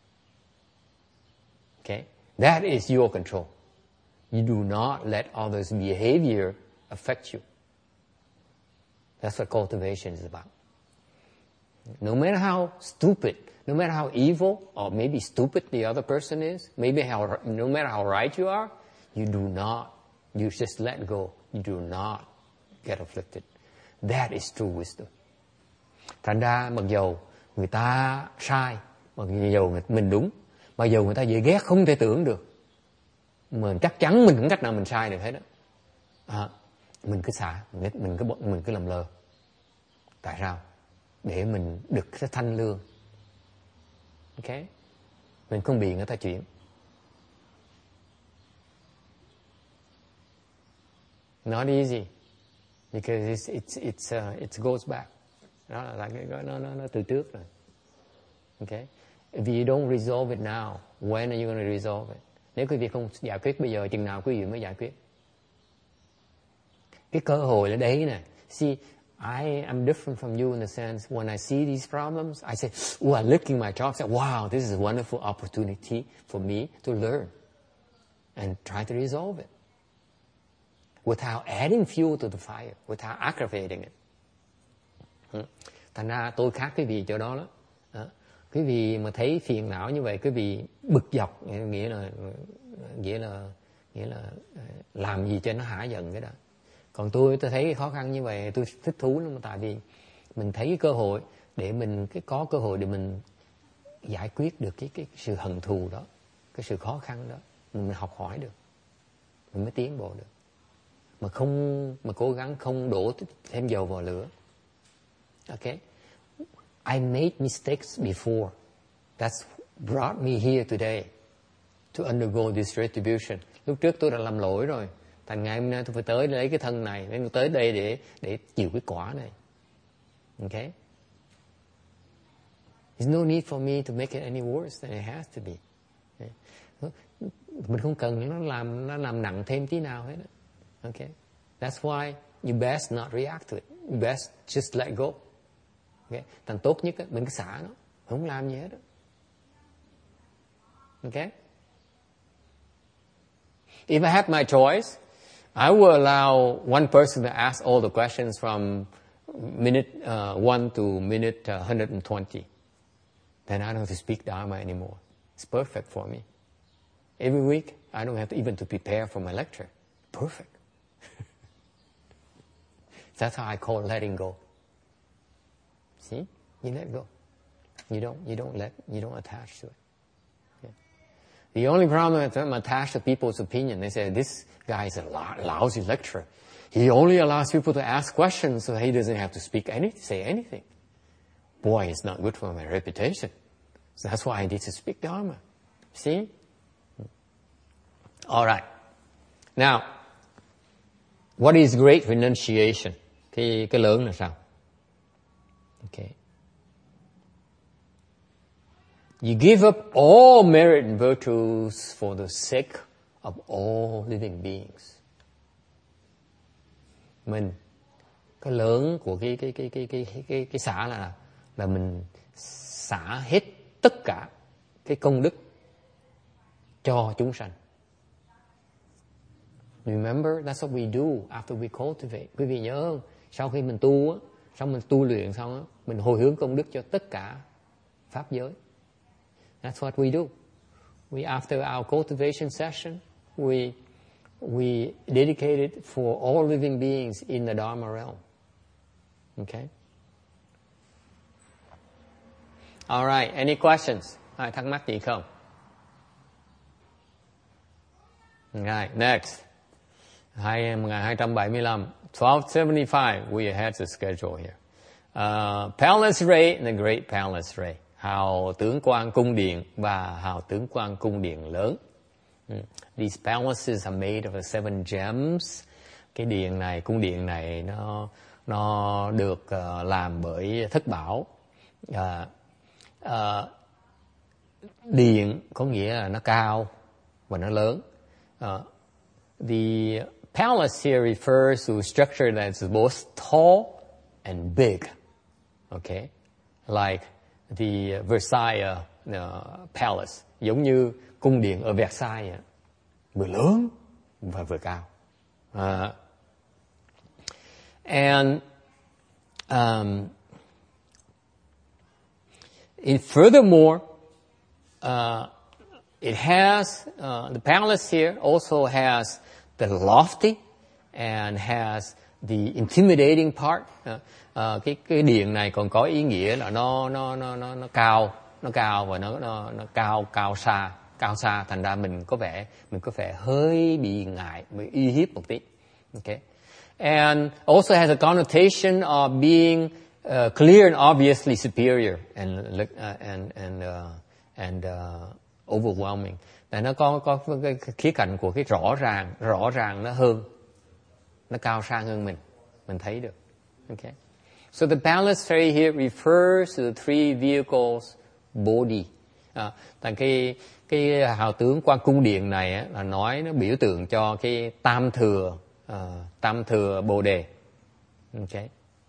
S1: Okay? That is your control. You do not let others' behavior affect you. That's what cultivation is about. No matter how stupid, no matter how evil, or maybe stupid the other person is, no matter how right you are, you just let go. You do not get afflicted. That is true wisdom. Thành ra mặc dầu người ta sai, mặc dầu mình đúng, mặc dầu người ta dễ ghét không thể tưởng được, mà chắc chắn mình không cách nào mình sai được hết đó. Mình cứ xả, mình cứ làm lơ. Tại sao? Để mình được cái thanh lương. Okay? Mình không bị người ta chuyển. Not easy, because it goes back. Nó là nó từ trước rồi. Okay? If you don't resolve it now, when are you going to resolve it? Nếu quý vị không giải quyết bây giờ, chừng nào quý vị mới giải quyết? Cái cơ hội là đấy nè. See, I am different from you in the sense when I see these problems, I say, I look in my job, say, wow, this is a wonderful opportunity for me to learn and try to resolve it without adding fuel to the fire, without aggravating it. Thành ra tôi khác quý vị chỗ đó đó. Quý vị mà thấy phiền não như vậy, quý vị bực dọc, nghĩa là làm gì cho nó hả giận cái đó. Còn tôi thấy cái khó khăn như vậy, tôi thích thú lắm, tại vì mình thấy cái cơ hội để mình có cơ hội để mình giải quyết được cái sự hận thù đó, cái sự khó khăn đó, mình học hỏi được, mình mới tiến bộ được. Mà cố gắng không đổ thêm dầu vào lửa. Okay? I made mistakes before. That's brought me here today to undergo this retribution. Lúc trước tôi đã làm lỗi rồi. Thành ngày hôm nay tôi phải tới lấy cái thân này, nên tôi tới đây để chịu cái quả này. Okay? There's no need for me to make it any worse than it has to be. Mình không cần nó làm nặng thêm tí nào hết. Okay? That's why you best not react to it. You best just let go. Okay? Thành tốt nhất mình cứ xả nó, không làm gì hết. Okay? If I had my choice, I will allow one person to ask all the questions from minute 1 to minute 120. Then I don't have to speak Dharma anymore. It's perfect for me. Every week, I don't have to even to prepare for my lecture. Perfect. That's how I call letting go. See? You let go. You don't attach to it. Okay. The only problem is I'm attached to people's opinion. They say, this guy is a lousy lecturer. He only allows people to ask questions so he doesn't have to say anything. Boy, it's not good for my reputation. So that's why I need to speak Dharma. See? All right. Now, what is great renunciation? Cái lớn là sao? Okay. You give up all merit and virtues for the sake of all living beings. Cái lớn của cái xả là mình xả hết tất cả cái công đức cho chúng sanh. Remember, that's what we do after we cultivate. Quý vị nhớ không? Sau khi mình tu á, sau mình tu luyện xong á, mình hồi hướng công đức cho tất cả pháp giới. That's what we do. after our cultivation session, we dedicate it for all living beings in the Dharma realm. Okay? All right, any questions? Ai thắc mắc gì không? Right, next. 1275. 1275, we ahead the schedule here. Palace Ray and the Great Palace Ray. Hào tướng quang cung điện và hào tướng quang cung điện lớn. These palaces are made of the 7 gems. Cái điện này, cung điện này nó được làm bởi thất bảo. Điện có nghĩa là nó cao và nó lớn. The palace here refers to a structure that's both tall and big. Okay? Like the Versailles Palace, giống như cung điện ở Versailles, vừa lớn và vừa cao. Furthermore, it has the palace here also has the lofty and has the intimidating part. Cái điện này còn có ý nghĩa là nó cao và nó cao xa, thành ra mình có vẻ hơi bị ngại, bị uy hiếp một tí. Okay, and also has a connotation of being clear and obviously superior and overwhelming. Tại nó có cái khía cạnh của cái rõ ràng nó hơn, nó cao sang hơn mình thấy được. Okay. So the palace fairy here refers to the 3 vehicles body. Tại cái hào tướng quan cung điện này á, là nói nó biểu tượng cho cái tam thừa Bồ đề. Okay.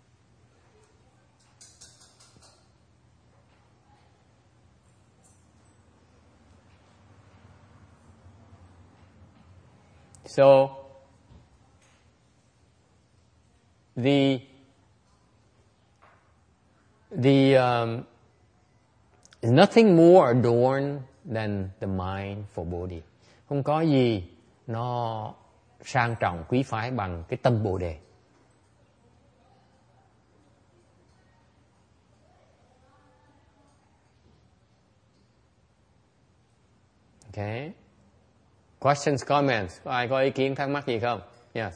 S1: So is nothing more adorned than the mind for body. Không có gì nó sang trọng quý phái bằng cái tâm Bồ đề. Okay. Questions, comments? Có ai có ý kiến thắc mắc gì không? Yes.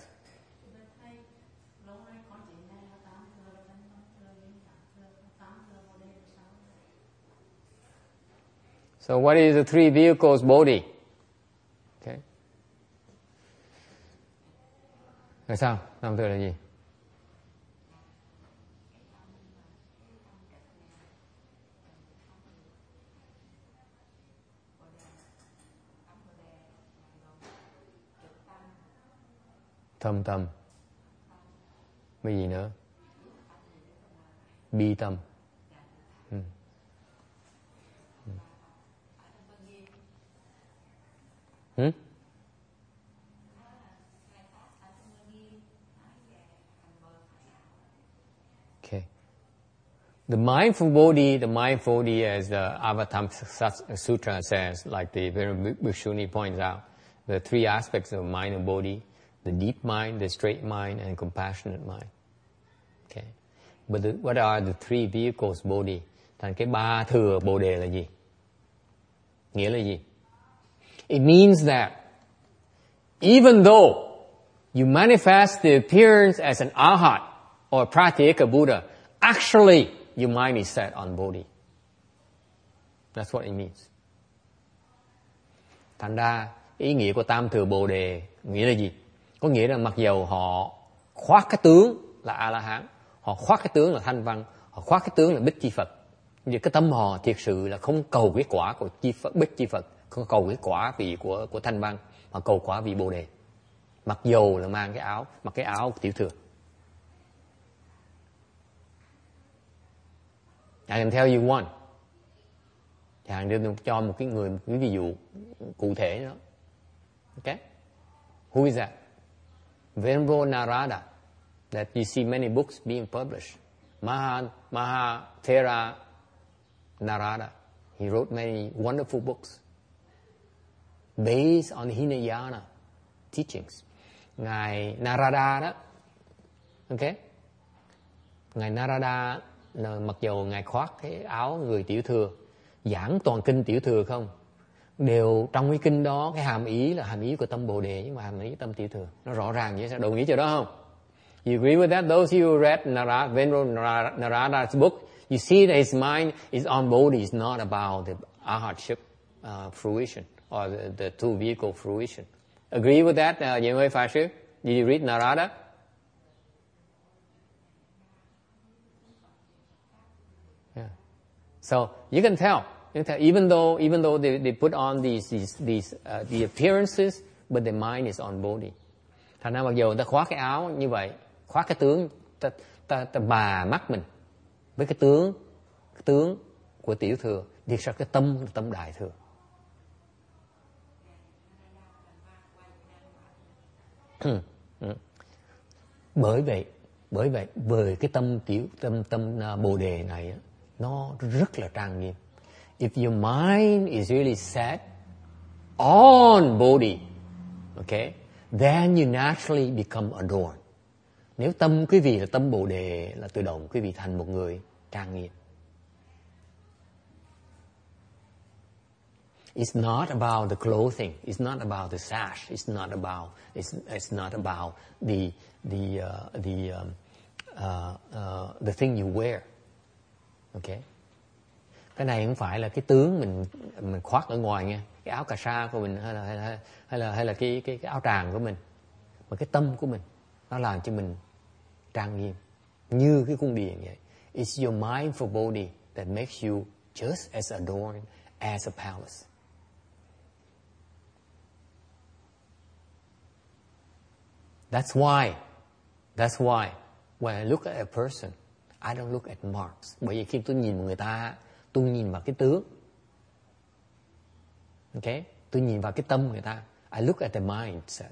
S1: So what is the 3 vehicles body? Okay. Rồi sao? Tam thừa là gì? Thâm tâm. Cái gì nữa? Bi tâm. Okay. The mindful body, as the Avatamsaka Sutra says, like the Bhikshuni points out, the 3 aspects of mind and body: the deep mind, the straight mind, and compassionate mind. Okay. But what are the 3 vehicles body? Thành cái 3 thừa Bồ đề là gì? Nghĩa là gì? It means that even though you manifest the appearance as an arhat or a pratyeka Buddha, actually your mind is set on body. That's what it means. Thành ra ý nghĩa của tam thừa Bồ đề nghĩa là gì? Có nghĩa là mặc dầu họ khoác cái tướng là A-la-hán, họ khoác cái tướng là thanh văn, họ khoác cái tướng là Bích Chi Phật, nhưng cái tâm họ thiệt sự là không cầu cái quả của Bích Chi Phật, không cầu cái quả vị của thanh văn, mà cầu quả vị Bồ đề. Mặc dầu là mang cái áo tiểu thừa. I can tell you one. Chẳng đưa cho một cái ví dụ cụ thể đó. Okay? Who is that? Venerable Narada, that you see many books being published. Mahathera Narada, he wrote many wonderful books. based on Hinayana teachings. Ngài Narada đó, ok, ngài Narada mặc dù ngài khoác cái áo người tiểu thừa, giảng toàn kinh tiểu thừa không, đều trong cái kinh đó cái hàm ý là hàm ý của tâm Bồ Đề, nhưng mà hàm ý tâm tiểu thừa nó rõ ràng vậy. Sao đồng ý chỗ đó không? You agree with that? Those who read Venerable Narada's book, you see that his mind is on Bodhi. It's not about the arhatship fruition or the two vehicle fruition. Agree with that, Diệm Huệ Pháp Sư? Did you read Narada? Yeah. So you can tell. Even though they put on these the appearances, but the mind is on Bodhi. Thành ra mặc dù người ta khoác cái áo như vậy, khoác cái tướng, ta bà mắt mình với cái tướng của tiểu thừa, thiệt ra cái tâm là tâm đại thừa. Bởi vậy với cái tâm Bồ Đề này nó rất là trang nghiêm. If your mind is really set on Bodhi, okay, then you naturally become adorned. Nếu tâm quý vị là tâm Bồ Đề, là tự động quý vị thành một người trang nghiêm. It's not about the clothing. It's not about the sash. It's not about the thing you wear. Okay. Cái này không phải là cái tướng mình khoác ở ngoài nha, cái áo cà sa của mình hay là cái áo tràng của mình, mà cái tâm của mình nó làm cho mình trang nghiêm như cái cung điện vậy. It's your mindful body that makes you just as adorned as a palace. That's why when I look at a person, I don't look at marks. Bởi vì khi tôi nhìn một người ta, tôi nhìn vào cái tướng. Okay? Tôi nhìn vào cái tâm người ta. I look at the mindset.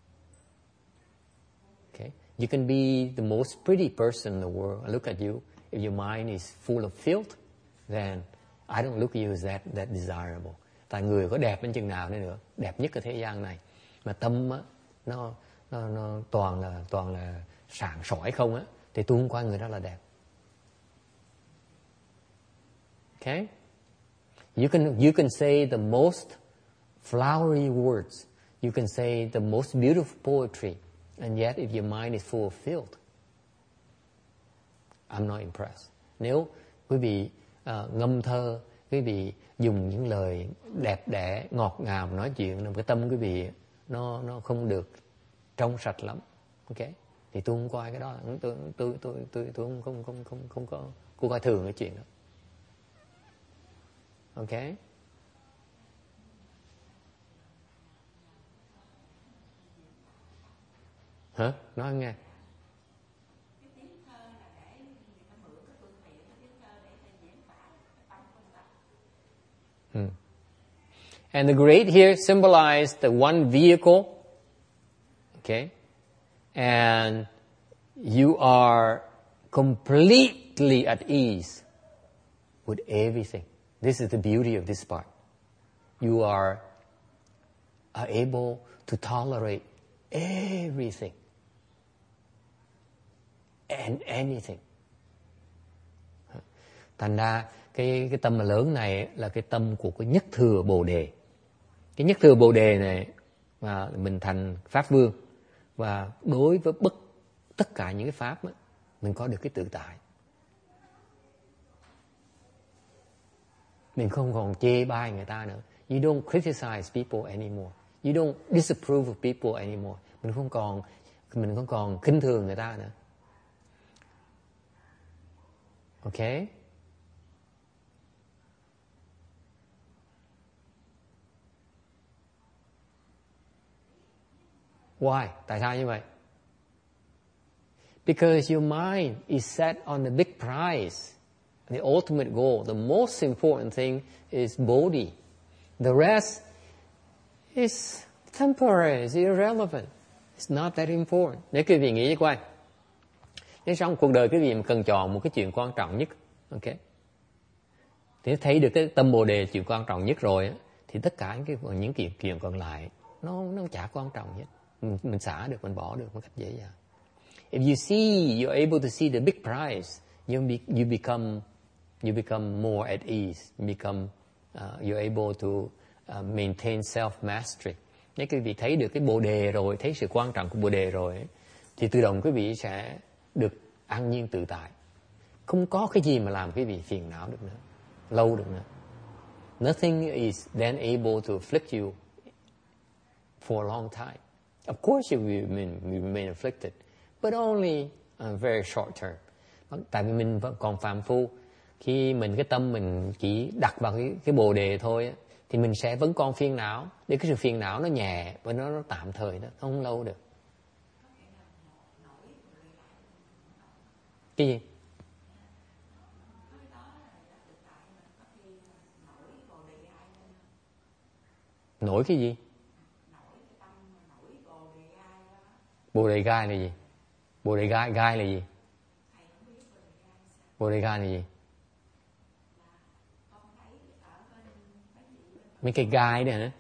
S1: Okay? You can be the most pretty person in the world. I look at you. If your mind is full of filth, then I don't look at you as that desirable. Tại người có đẹp đến chừng nào nữa, đẹp nhất ở thế gian này, mà tâm á, nó toàn là sảng sỏi không á, thì tôi không coi người đó là đẹp. Okay? You can say the most flowery words. You can say the most beautiful poetry. And yet if your mind is full of filth, I'm not impressed. Nếu quý vị ngâm thơ, quý vị dùng những lời đẹp đẽ, ngọt ngào nói chuyện, mà cái tâm quý vị nó không được trong sạch lắm, ok, thì tôi không coi cái đó, tôi không có cô coi thường cái chuyện đó, ok. Hả? Nói nghe. And the great here symbolized the one vehicle. Okay? And you are completely at ease with everything. This is the beauty of this part. You are able to tolerate everything and anything. Thành ra cái tâm lớn này là cái tâm của cái nhất thừa Bồ Đề. Cái nhất thừa Bồ Đề này mà mình thành Pháp Vương, và đối với tất cả những cái pháp đó, mình có được cái tự tại. Mình không còn chê bai người ta nữa. You don't criticize people anymore. You don't disapprove of people anymore. Mình không còn khinh thường người ta nữa. Okay? Why? Tại sao như vậy? Because your mind is set on the big prize, the ultimate goal. The most important thing is Bodhi. The rest is temporary, it's irrelevant. It's not that important. Nếu quý vị nghĩ coi, nếu trong cuộc đời quý vị mà cần chọn một cái chuyện quan trọng nhất, ok, thì thấy được cái tâm Bồ Đề chuyện quan trọng nhất rồi, thì tất cả những chuyện còn lại nó chả quan trọng hết. Mình xả được, mình bỏ được một cách dễ dàng. If you see, you're able to see the big prize, you become more at ease. You're able to maintain self-mastery. Nếu quý vị thấy được cái bồ đề rồi, thấy sự quan trọng của bồ đề rồi, thì tự động quý vị sẽ được an nhiên tự tại. Không có cái gì mà làm quý vị phiền não được nữa, lâu được nữa. Nothing is then able to afflict you for a long time. Of course you will remain afflicted, but only a very short term. Tại vì mình vẫn còn phàm phu, khi cái tâm mình chỉ đặt vào cái bồ đề thôi, thì mình sẽ vẫn còn phiền não. Để cái sự phiền não nó nhẹ và nó tạm thời đó, không lâu được. Cái gì? Nổi cái gì? Bồ đề gai là gì? Bồ đề gai là gì? Bồ đề gai là gì? Mấy cây gai đó hả?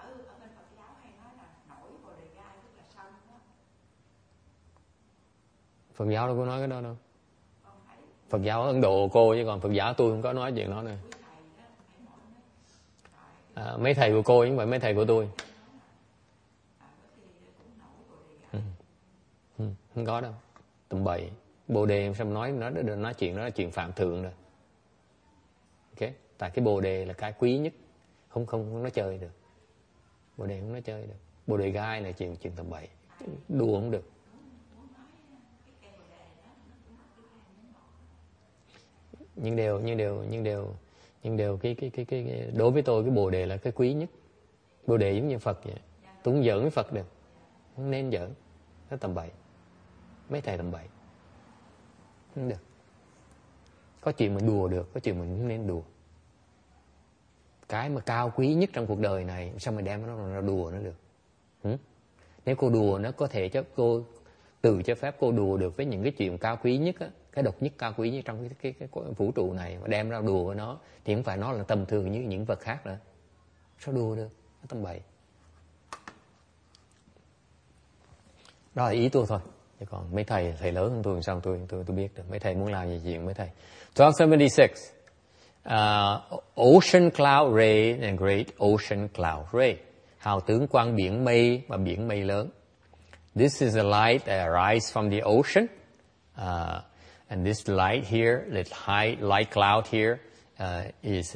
S1: Phật giáo đâu có nói cái đó đâu. Phật giáo Ấn Độ cô, chứ còn Phật giáo tôi không có nói chuyện đó nè. Mấy thầy của cô chứ không phải mấy thầy của tôi. Không có đâu. Tầm bậy. Bồ đề sao nói chuyện đó là chuyện phạm thượng rồi. Ok? Tại cái bồ đề là cái quý nhất. Không nói chơi được. Bồ đề không nói chơi được. Bồ đề gai là chuyện tầm bậy. Đùa không được. Nhưng đều cái đối với tôi cái bồ đề là cái quý nhất. Bồ đề giống như Phật vậy. Tôi không giỡn với Phật được. Không nên giỡn. Nó tầm bậy. Mấy thầy tầm bậy. Không được. Có chuyện mình đùa được, có chuyện mình không nên đùa. Cái mà cao quý nhất trong cuộc đời này, sao mình đem nó ra đùa nó được? Nếu cô đùa nó có thể cho cô tự cho phép cô đùa được với những cái chuyện cao quý nhất á, cái độc nhất cao quý nhất trong cái vũ trụ này, mà đem ra đùa với nó thì không phải nó là tầm thường như những vật khác nữa. Sao đùa được? Nó tầm bậy. Đó là ý tôi thôi. Chứ còn mấy thầy lớn hơn tôi, sao tôi biết được. Mấy thầy muốn làm gì chuyện mấy thầy. 1276. Ocean Cloud Ray and Great Ocean Cloud Ray. Hào tướng quang biển mây và biển mây lớn. This is a light that arises from the ocean. And this light here, this high light cloud here, is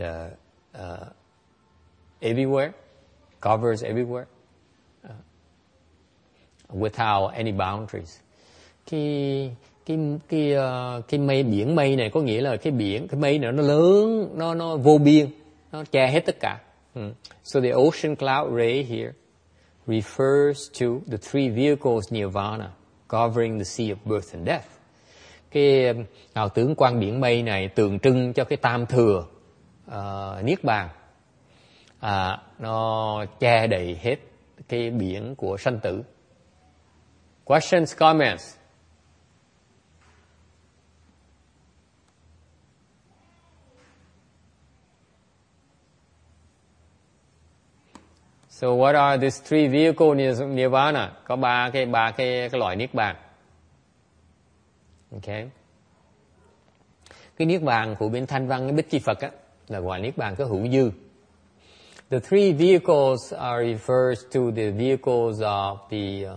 S1: everywhere, covers everywhere, without any boundaries. Cái mây biển mây này có nghĩa là cái mây này nó lớn, nó vô biên, nó che hết tất cả. So the ocean cloud ray here refers to the three vehicles nirvana covering the sea of birth and death. Cái hào tướng quang biển mây này tượng trưng cho cái tam thừa niết bàn, nó che đầy hết cái biển của sanh tử. Questions, comments? So what are these three vehicles nirvana? Có ba cái loại niết bàn. Okay. Cái niết bàn của bên Thanh Văn cái Bích Chi Phật á là gọi niết bàn có hữu dư. The three vehicles are refers to the vehicles of the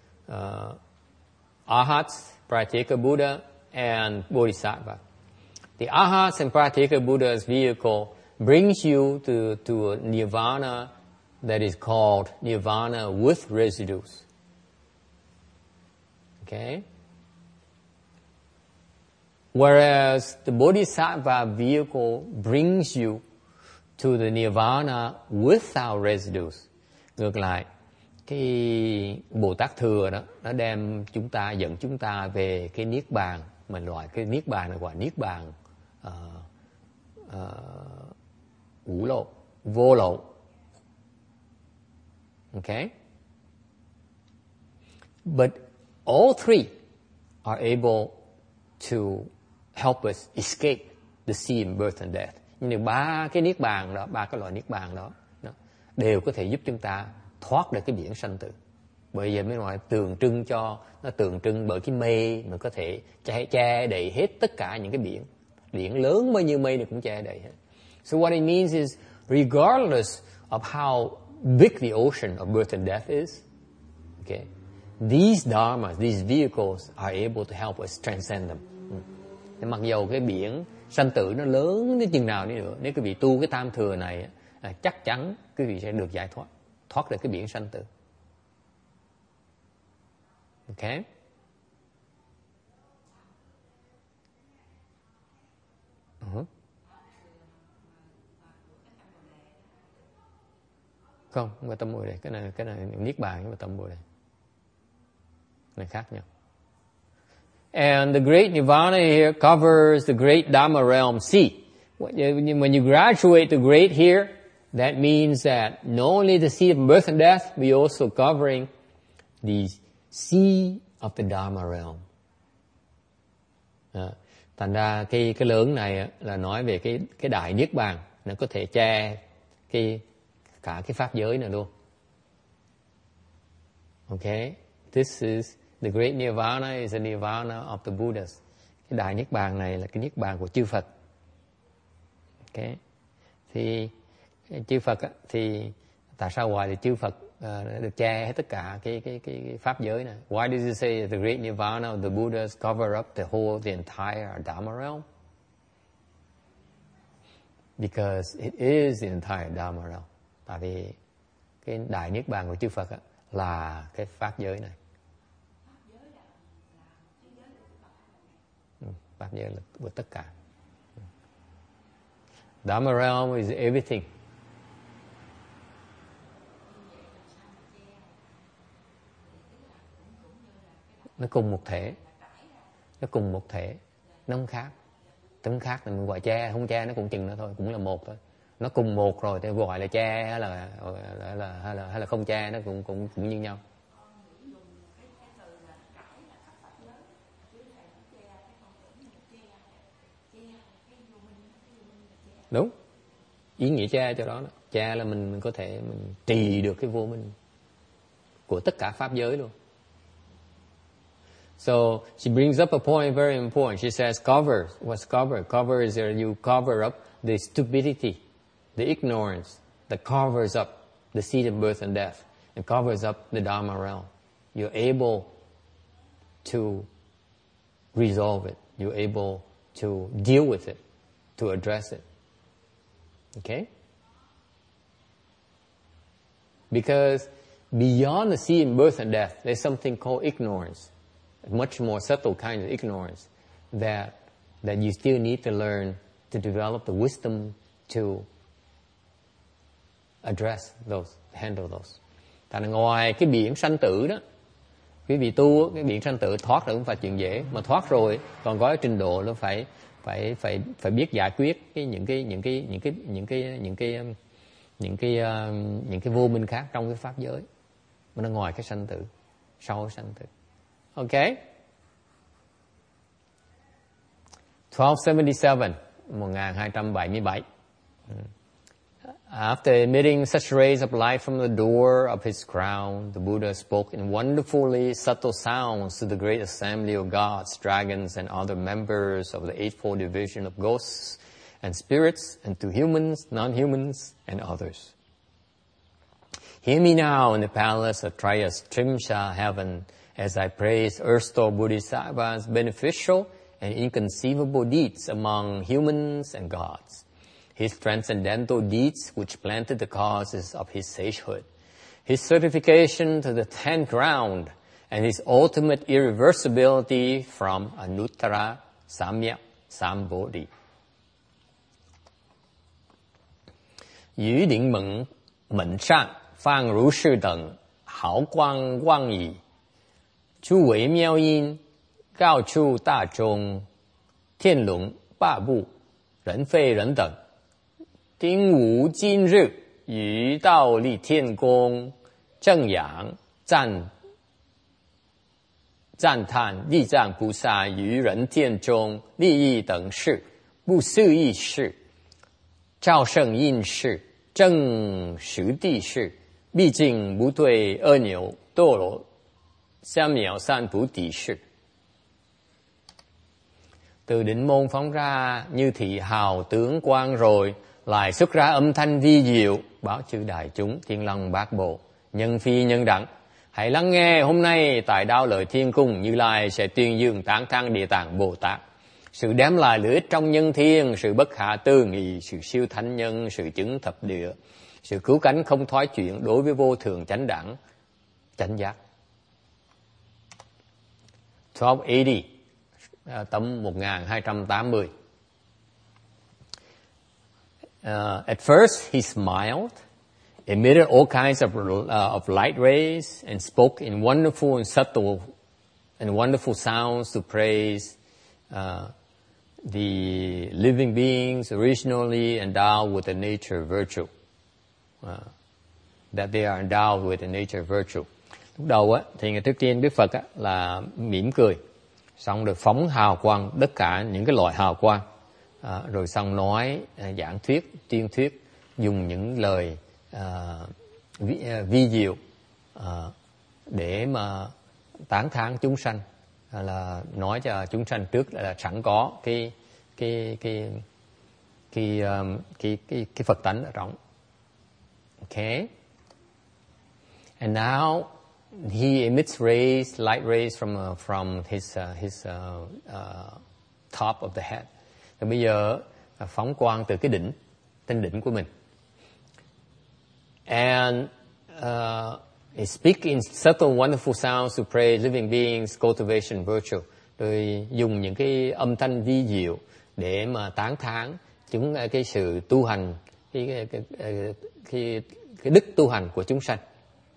S1: Arhats, Pratyeka Buddha, and Bodhisattva. The Arhats and Pratyeka Buddha's vehicle brings you to a nirvana that is called nirvana with residues. Okay? Whereas the Bodhisattva vehicle brings you to the nirvana without residues. Ngược lại, cái Bồ Tát Thừa đó, nó dẫn chúng ta về cái niết bàn, mình loại cái niết bàn này gọi niết bàn ngũ lậu, vô lậu. Okay? But all three are able to help us escape the sea of birth and death. Nhưng ba cái niết bàn đó, ba cái loại niết bàn đó, đều có thể giúp chúng ta thoát được cái biển sanh tử. Bởi vậy mới nói nó tượng trưng bởi cái mây mà có thể che đậy hết tất cả những cái biển. Biển lớn bao nhiêu mây thì cũng che đậy hết. So what it means is, regardless of how big the ocean of birth and death is, okay, these dharmas, these vehicles are able to help us transcend them. Mặc dầu cái biển sanh tử nó lớn đến chừng nào đi nữa, nếu quý vị tu cái tam thừa này, chắc chắn quý vị sẽ được giải thoát được cái biển sanh tử. Okay? Không phải tâm Bồ Đề, cái này niết bàn với tâm Bồ Đề. Này khác nhau. And the great nirvana here covers the great Dharma realm. See, when you graduate to great here, that means that not only the sea of birth and death, we also covering the sea of the Dharma realm. Thành ra cái lớn này là nói về cái đại niết bàn, nó có thể che cả cái pháp giới này luôn. Okay, this is the great nirvana is the nirvana of the Buddhas. Cái đại niết bàn này là cái niết bàn của chư Phật. Okay, thì chư Phật thì tại sao gọi là chư Phật được che hết tất cả cái pháp giới này? Why does it say the great nirvana of the Buddhas cover up the entire Dharma realm? Because it is the entire Dharma realm. Tại vì cái đại niết bàn của chư Phật là cái pháp giới này. Pháp giới là của tất cả. Dharma realm is everything. Nó cùng một thể. Nó cùng một thể. Nó không khác. Tính khác thì mình gọi che, không che nó cũng chừng đó thôi, cũng là một thôi. Nó cùng một rồi thì gọi là che hay là không che, nó cũng như nhau. Đúng. Ý nghĩa che cho đó. Che là mình có thể mình trì được cái vô minh của tất cả pháp giới luôn. So she brings up a point very important. She says cover. What's cover? Cover is that you cover up the stupidity, the ignorance that covers up the seed of birth and death and covers up the Dharma realm. You're able to resolve it. You're able to deal with it, to address it. Okay? Because beyond the seed of birth and death, there's something called ignorance. Much more subtle kind of ignorance that you still need to learn to develop the wisdom to address those, handle those. Tại là ngoài cái biển sanh tử đó, quý vị tu cái biển sanh tử thoát được không phải chuyện dễ, mà thoát rồi còn có cái trình độ nó phải biết giải quyết những cái vô minh khác trong cái pháp giới mà nó ngoài cái sanh tử, sau cái sanh tử. Okay? 1277. After emitting such rays of light from the door of his crown, the Buddha spoke in wonderfully subtle sounds to the great assembly of gods, dragons, and other members of the Eightfold Division of ghosts and spirits, and to humans, non-humans, and others. Hear me now in the palace of Trimsha heaven, as I praise erstwhile Bodhisattva's beneficial and inconceivable deeds among humans and gods, his transcendental deeds which planted the causes of his sagehood, his certification to the 10th round, and his ultimate irreversibility from Anuttara Samyak Sambodhi. Yu Định Mệnh Shan, Phan Ru Sư等, Hào Quang Quang Yi, 诸微妙音，告诉大众，天龙八部，人非人等，丁午今日于倒立天宫，正仰赞叹地藏菩萨于人天中利益等事，不思议事，照胜应事， 正实地是，毕竟不对阿耨多罗三藐三菩提是. Từ định môn phóng ra như thị hào tướng quang rồi, lại xuất ra âm thanh vi diệu, báo chư đại chúng thiên long bát bộ, nhân phi nhân đẳng. Hãy lắng nghe hôm nay tại Đạo Lợi Thiên Cung, Như Lai sẽ tuyên dương tán thán Địa Tạng Bồ Tát. Sự đem lại lợi ích trong nhân thiên, sự bất khả tư nghị, sự siêu thánh nhân, sự chứng thập địa, sự cứu cánh không thoái chuyển đối với vô thường chánh đẳng, chánh giác. 1280, tấm 1280. At first he smiled, emitted all kinds of light rays, and spoke in wonderful and subtle and wonderful sounds to praise the living beings originally endowed with the nature virtue. That they are endowed with the nature virtue. Lúc đầu á, thì trước tiên Đức Phật á, là mỉm cười, xong rồi phóng hào quang, tất cả những cái loại hào quang, rồi xong nói giảng thuyết, tuyên thuyết, dùng những lời vi diệu để mà tán thán chúng sanh, là nói cho chúng sanh trước là sẵn có cái Phật tánh ở trong. Okay. And now he emits rays, light rays from his top of the head. Rồi bây giờ phóng quang từ cái đỉnh, trên đỉnh của mình. And he speak in subtle, wonderful sounds to praise living beings, cultivation virtue. Rồi dùng những cái âm thanh vi diệu để mà tán thán chúng cái sự tu hành, cái đức tu hành của chúng sanh.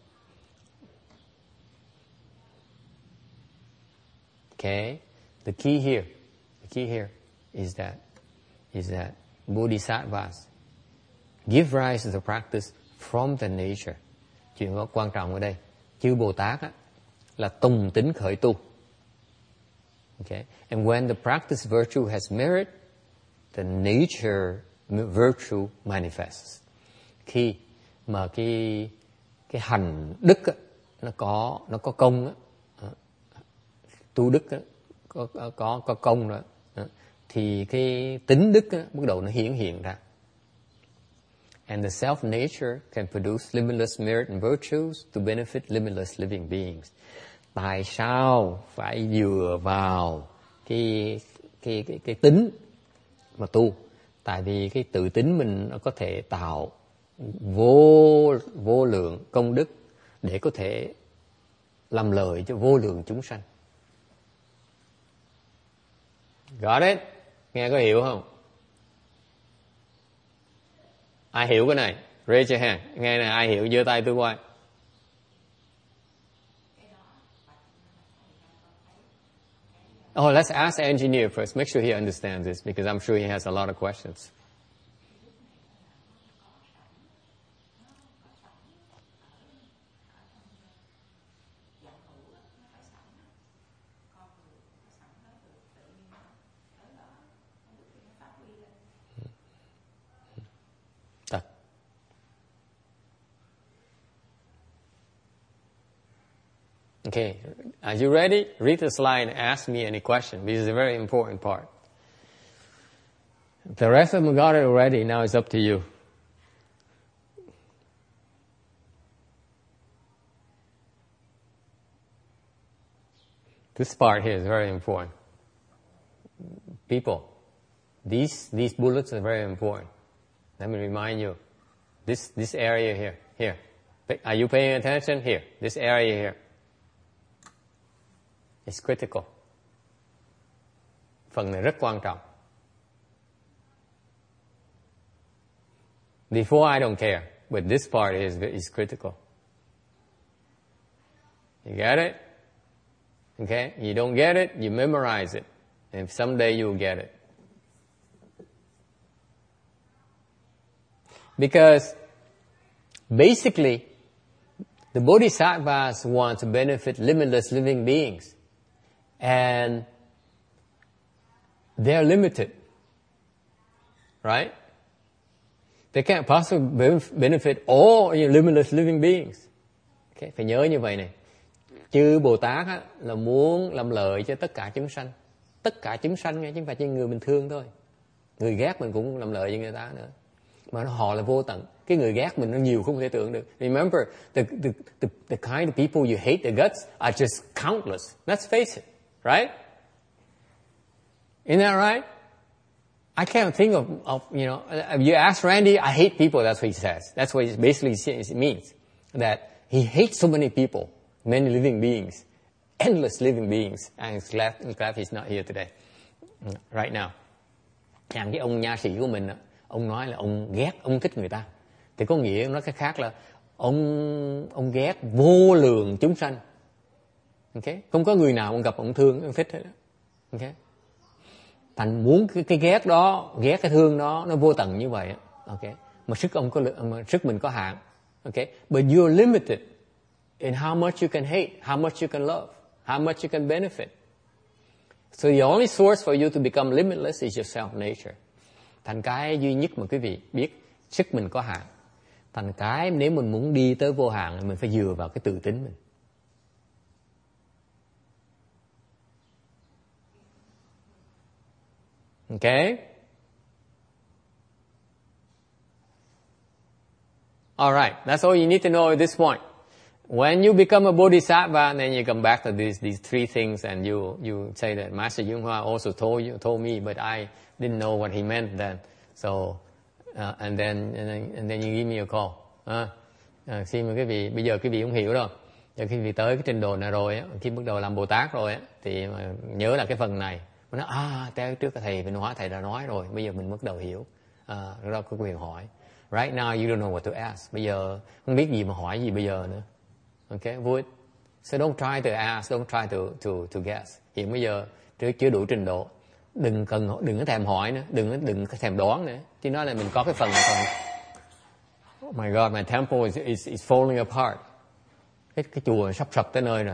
S1: Okay, the key here is that bodhisattvas give rise to the practice from the nature. Chuyện có quan trọng ở đây, chư Bồ Tát á, là tùng tính khởi tu. Okay, and when the practice virtue has merit, the nature virtue manifests. Khi mà cái hành đức á, nó có công á, tu đức á, có công đó, thì cái tính đức á, bắt đầu nó hiện ra. And the self nature can produce limitless merit and virtues to benefit limitless living beings. Tại sao phải dựa vào cái tính mà tu? Tại vì cái tự tính mình nó có thể tạo vô lượng công đức để có thể làm lợi cho vô lượng chúng sanh. Got it? Nghe có hiểu không? Ai hiểu cái này? Raise your hand. Nghe này, ai hiểu giơ tay tôi coi. Oh, let's ask the engineer first. Make sure he understands this, because I'm sure he has a lot of questions. Okay, are you ready? Read the slide and ask me any question. This is a very important part. The rest of them got it already. Now it's up to you. This part here is very important. People, these bullets are very important. Let me remind you. This area here. Are you paying attention? Here, this area here. It's critical. Phần này rất quan trọng. Before I don't care, but this part is critical. You get it? Okay? You don't get it, you memorize it. And someday you'll get it. Because basically, the bodhisattvas want to benefit limitless living beings. And they're limited. Right? They can't possibly benefit all limitless living beings. Okay? Phải nhớ như vậy này. Chư Bồ Tát á, là muốn làm lợi cho tất cả chúng sanh. Tất cả chúng sanh nghe, chứ không phải chỉ người bình thường thôi. Người ghét mình cũng làm lợi cho người ta nữa. Mà họ là vô tận. Cái người ghét mình nó nhiều không thể tưởng được. Remember, the kind of people you hate the guts are just countless. Let's face it, right? Isn't that right? I can't think of if you ask Randy, I hate people, that's what he says. That's what it basically means. That he hates so many people, many living beings, endless living beings. And I'm glad he's not here today, right now. Cái ông nha sĩ của mình, ông nói là ông ghét, ông thích người ta. Thì có nghĩa, nói cái khác là ông ghét vô lượng chúng sanh. Okay? Không có người nào ông gặp ông thương, ông thích hết. Okay? Thành muốn cái ghét đó, ghét cái thương đó, nó vô tận như vậy. Okay? Mà sức mình có hạn. Okay? But you're limited in how much you can hate, how much you can love, how much you can benefit. So the only source for you to become limitless is your self-nature. Thành cái duy nhất mà quý vị biết, sức mình có hạn. Thành cái nếu mình muốn đi tới vô hạn, mình phải dựa vào cái tự tính mình. Okay? All right. That's all you need to know at this point. When you become a bodhisattva, then you come back to these three things, and you say that Master Yung Hua also told me, but I didn't know what he meant then. So, and then you give me a call. Khi mà bây giờ quý vị không hiểu đâu. Giờ khi quý vị tới cái trình độ này rồi, khi bắt đầu làm Bồ Tát rồi, thì nhớ là cái phần này. Mình nói, trước cái thầy Văn Hóa thầy đã nói rồi, bây giờ mình bắt đầu hiểu. Đó có quyền hỏi. Right now you don't know what to ask. Bây giờ không biết gì mà hỏi gì bây giờ nữa. Okay, avoid. So don't try to ask, don't try to guess. Hiện bây giờ chưa đủ trình độ. Đừng có thèm hỏi nữa, đừng có thèm đoán nữa. Chỉ nói là mình có cái phần. Oh my God, my temple is falling apart. Cái chùa sắp sập tới nơi rồi.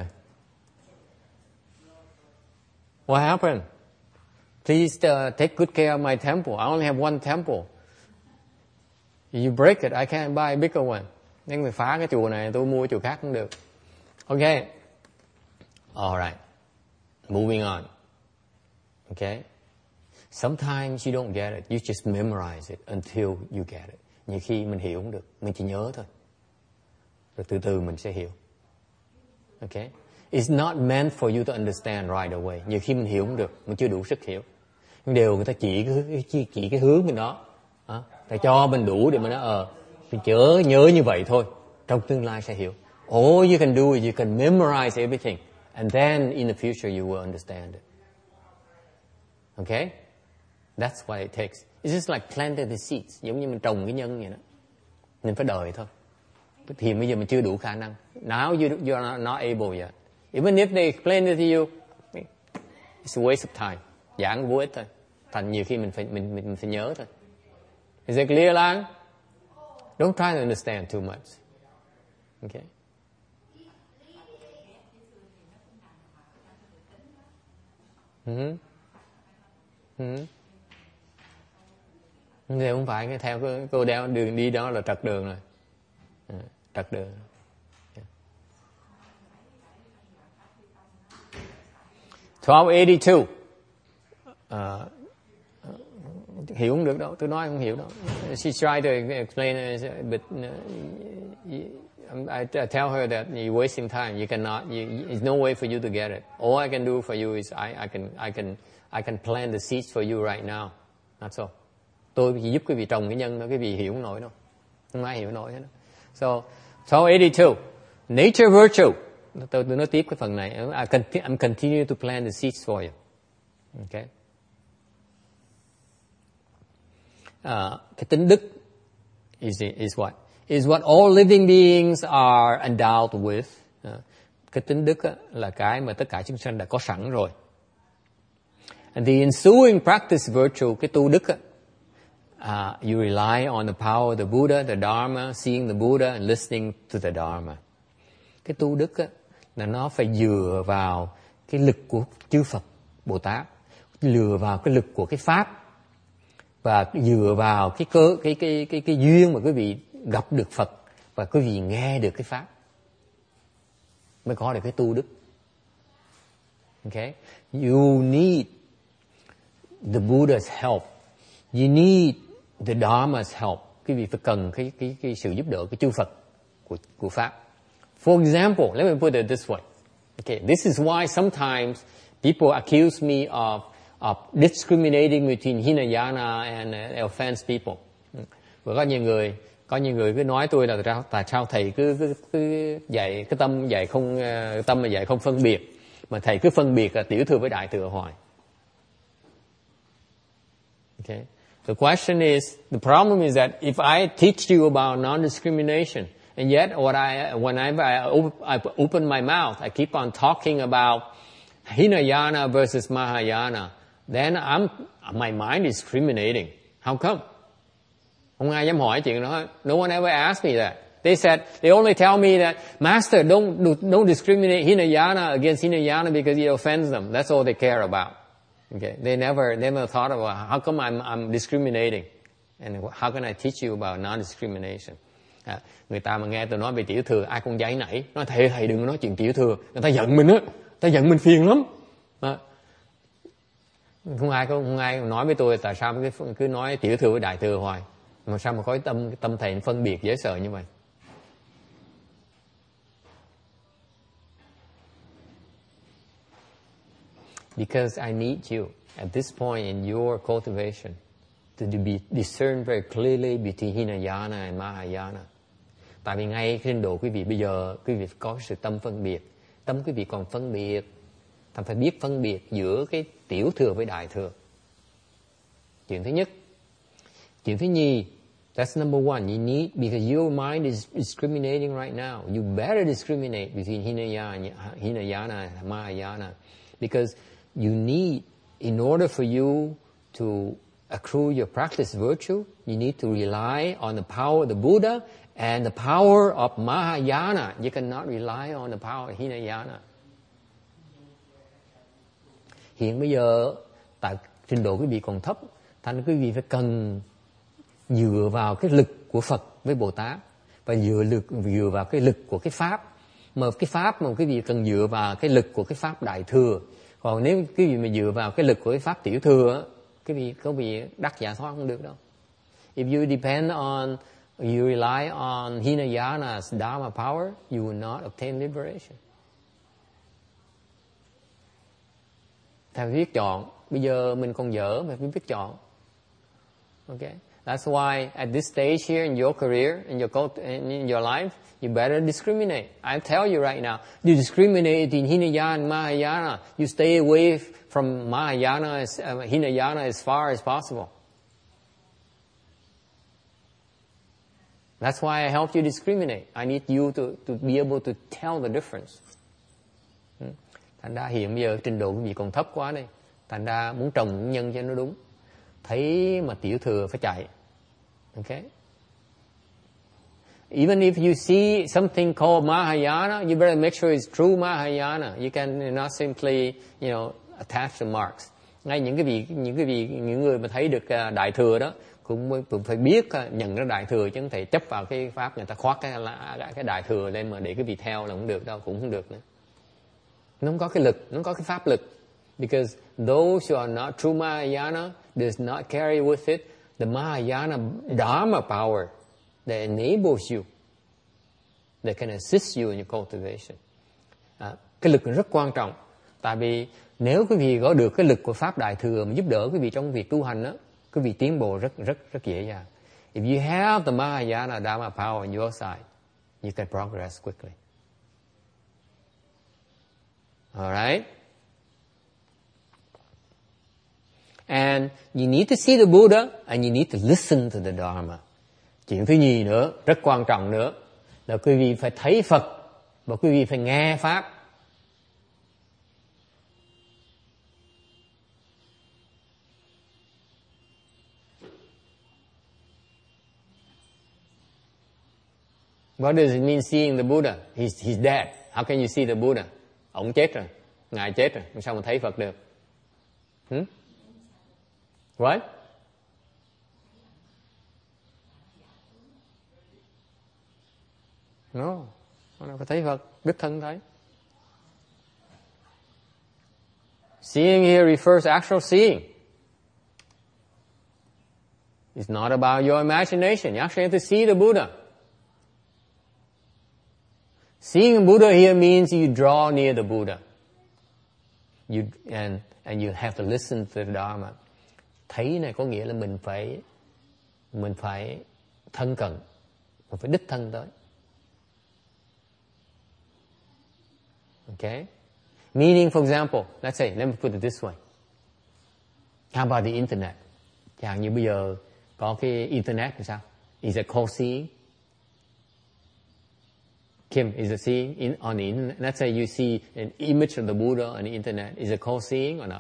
S1: What happened? Please take good care of my temple. I only have one temple. If you break it, I can't buy a bigger one. Nếu người phá cái chùa này, tôi mua chùa khác cũng được. Okay. All right. Moving on. Okay. Sometimes you don't get it. You just memorize it until you get it. Nhiều khi mình hiểu không được, mình chỉ nhớ thôi. Rồi từ từ mình sẽ hiểu. Okay. It's not meant for you to understand right away. Nhiều khi mình hiểu không được, mình chưa đủ sức hiểu. Nhưng đều người ta chỉ cái hướng mình đó. Ta cho mình đủ để mà nó mình nhớ như vậy thôi. Trong tương lai sẽ hiểu. All you can do is you can memorize everything. And then in the future you will understand it. Okay? That's what it takes. It's just like planting the seeds. Giống như mình trồng cái nhân vậy đó. Mình phải đợi thôi. Thì bây giờ mình chưa đủ khả năng. Now you are not able yet. Even if they explain it to you, it's a waste of time. Giảng vô ích thôi. Thành nhiều khi mình phải nhớ thôi. Is it clear, Lang? Don't try to understand too much. Okay? Thì không phải theo cô đeo đường đi đó là trật đường rồi. Trật đường. Yeah. 1282. Hiểu không được đâu, tôi nói không hiểu đâu. She tried to explain it, but I tell her that you're wasting time. You cannot. There's no way for you to get it. All I can do for you is I can plant the seeds for you right now. That's all. Tôi chỉ giúp quý vị trồng cái nhân đó, quý vị hiểu không nổi đâu. Không ai hiểu nổi hết. So 1282. Nature virtue. Tôi nói tiếp cái phần này. I'm continue to plant the seeds for you. Okay. Cái tính đức is what? Is what all living beings are endowed with. Cái tính đức là cái mà tất cả chúng sanh đã có sẵn rồi. And the ensuing practice virtue, cái tu đức, you rely on the power of the Buddha, the Dharma, seeing the Buddha and listening to the Dharma. Cái tu đức là nó phải dựa vào cái lực của chư Phật, Bồ Tát, dựa vào cái lực của cái Pháp Và dựa vào cái duyên mà quý vị gặp được Phật và quý vị nghe được cái pháp mới có được cái tu đức. Okay? You need the Buddha's help. You need the Dharma's help. Quý vị phải cần cái sự giúp đỡ, cái chư Phật của pháp. For example, let me put it this way. Okay, this is why sometimes people accuse me of discriminating between Hinayana and offense people. Và có nhiều người cứ nói tôi là tại sao thầy cứ dạy cái tâm mà dạy không phân biệt, mà thầy cứ phân biệt là tiểu thừa với đại thừa hoài. Okay. The question is, the problem is that if I teach you about non-discrimination, and yet whenever I open my mouth, I keep on talking about Hinayana versus Mahayana, then my mind is discriminating. How come? Không ai dám hỏi chuyện đó. No one ever asked me that. They only tell me that, Master, don't discriminate Hinayana against Hinayana because it offends them. That's all they care about. Okay, they never thought about how come I'm discriminating, and how can I teach you about non-discrimination? Người ta mà nghe tôi nói về tiểu thừa, ai cũng giấy nảy, nói thầy đừng nói chuyện tiểu thừa, người ta giận mình á, ta giận mình phiền lắm. Không ai nói với tôi tại sao cứ nói tiểu thừa với đại thừa hoài, mà sao mà có tâm thầy phân biệt dễ sợ như vậy? Because I need you at this point in your cultivation to discern very clearly between Hinayana and Mahayana. Tại vì ngay trên độ quý vị bây giờ, quý vị có sự tâm phân biệt. Tâm quý vị còn phân biệt. Thành phải biết phân biệt giữa cái tiểu thừa với đại thừa. Chuyện thứ nhất. Chuyện thứ nhì, that's number one. You need, because your mind is discriminating right now. You better discriminate between Hinayana and Mahayana. Because you need, in order for you to accrue your practice virtue, you need to rely on the power of the Buddha and the power of Mahayana. You cannot rely on the power of Hinayana. Hiện bây giờ, tại trình độ quý vị còn thấp, thành quý vị phải cần dựa vào cái lực của Phật với Bồ Tát, và dựa vào cái lực của cái Pháp. Mà cái Pháp mà quý vị cần dựa vào cái lực của cái Pháp Đại Thừa. Còn nếu quý vị mà dựa vào cái lực của cái Pháp Tiểu Thừa, quý vị đắc giải thoát không được đâu. If you depend on, you rely on Hinayana's Dharma power, you will not obtain liberation. Thầy biết chọn. Bây giờ mình còn dở mà phải biết chọn. Okay? That's why at this stage here in your career, in your life, you better discriminate. I tell you right now, you discriminate in Hinayana and Mahayana. You stay away from Hinayana as far as possible. That's why I help you discriminate. I need you to be able to tell the difference. Thành ra hiện bây giờ trình độ quý vị còn thấp quá đây. Thành ra muốn trồng nhân cho nó đúng. Thấy mà tiểu thừa phải chạy. Okay? Even if you see something called Mahayana, you better make sure it's true Mahayana. You can not simply, attach the marks. Ngay những người mà thấy được đại thừa đó cũng phải biết nhận ra đại thừa, chứ không thể chấp vào cái pháp người ta khoác cái đại thừa lên mà để cái vị theo là không được đâu, cũng không được nữa. Nó không có cái lực, nó không có cái pháp lực. Because those who are not true Mahayana does not carry with it the Mahayana Dharma power that enables you, that can assist you in your cultivation. Cái lực rất quan trọng. Tại vì nếu quý vị có được cái lực của Pháp Đại Thừa mà giúp đỡ quý vị trong việc tu hành đó, quý vị tiến bộ rất dễ dàng. If you have the Mahayana Dharma power on your side, you can progress quickly. Alright? And you need to see the Buddha and you need to listen to the Dharma. Chuyện thứ nhì nữa, rất quan trọng nữa, là quý vị phải thấy Phật và quý vị phải nghe Pháp. What does it mean seeing the Buddha? He's dead. How can you see the Buddha? Ông chết rồi. Ngài chết rồi. Sao mà thấy Phật được? What? No, phải thấy Phật, đích thân thấy. Seeing here refers to actual seeing. It's not about your imagination. You actually have to see the Buddha. Seeing the Buddha here means you draw near the Buddha. And you have to listen to the Dharma. Thấy này có nghĩa là mình phải thân cận, mình phải đích thân tới. Okay? Meaning, for example, let's say, let me put it this way. How about the internet? Chẳng như bây giờ có cái internet thì sao? Is it called seeing? Kim, is it seeing on the internet? Let's say you see an image of the Buddha on the internet. Is it called seeing or not?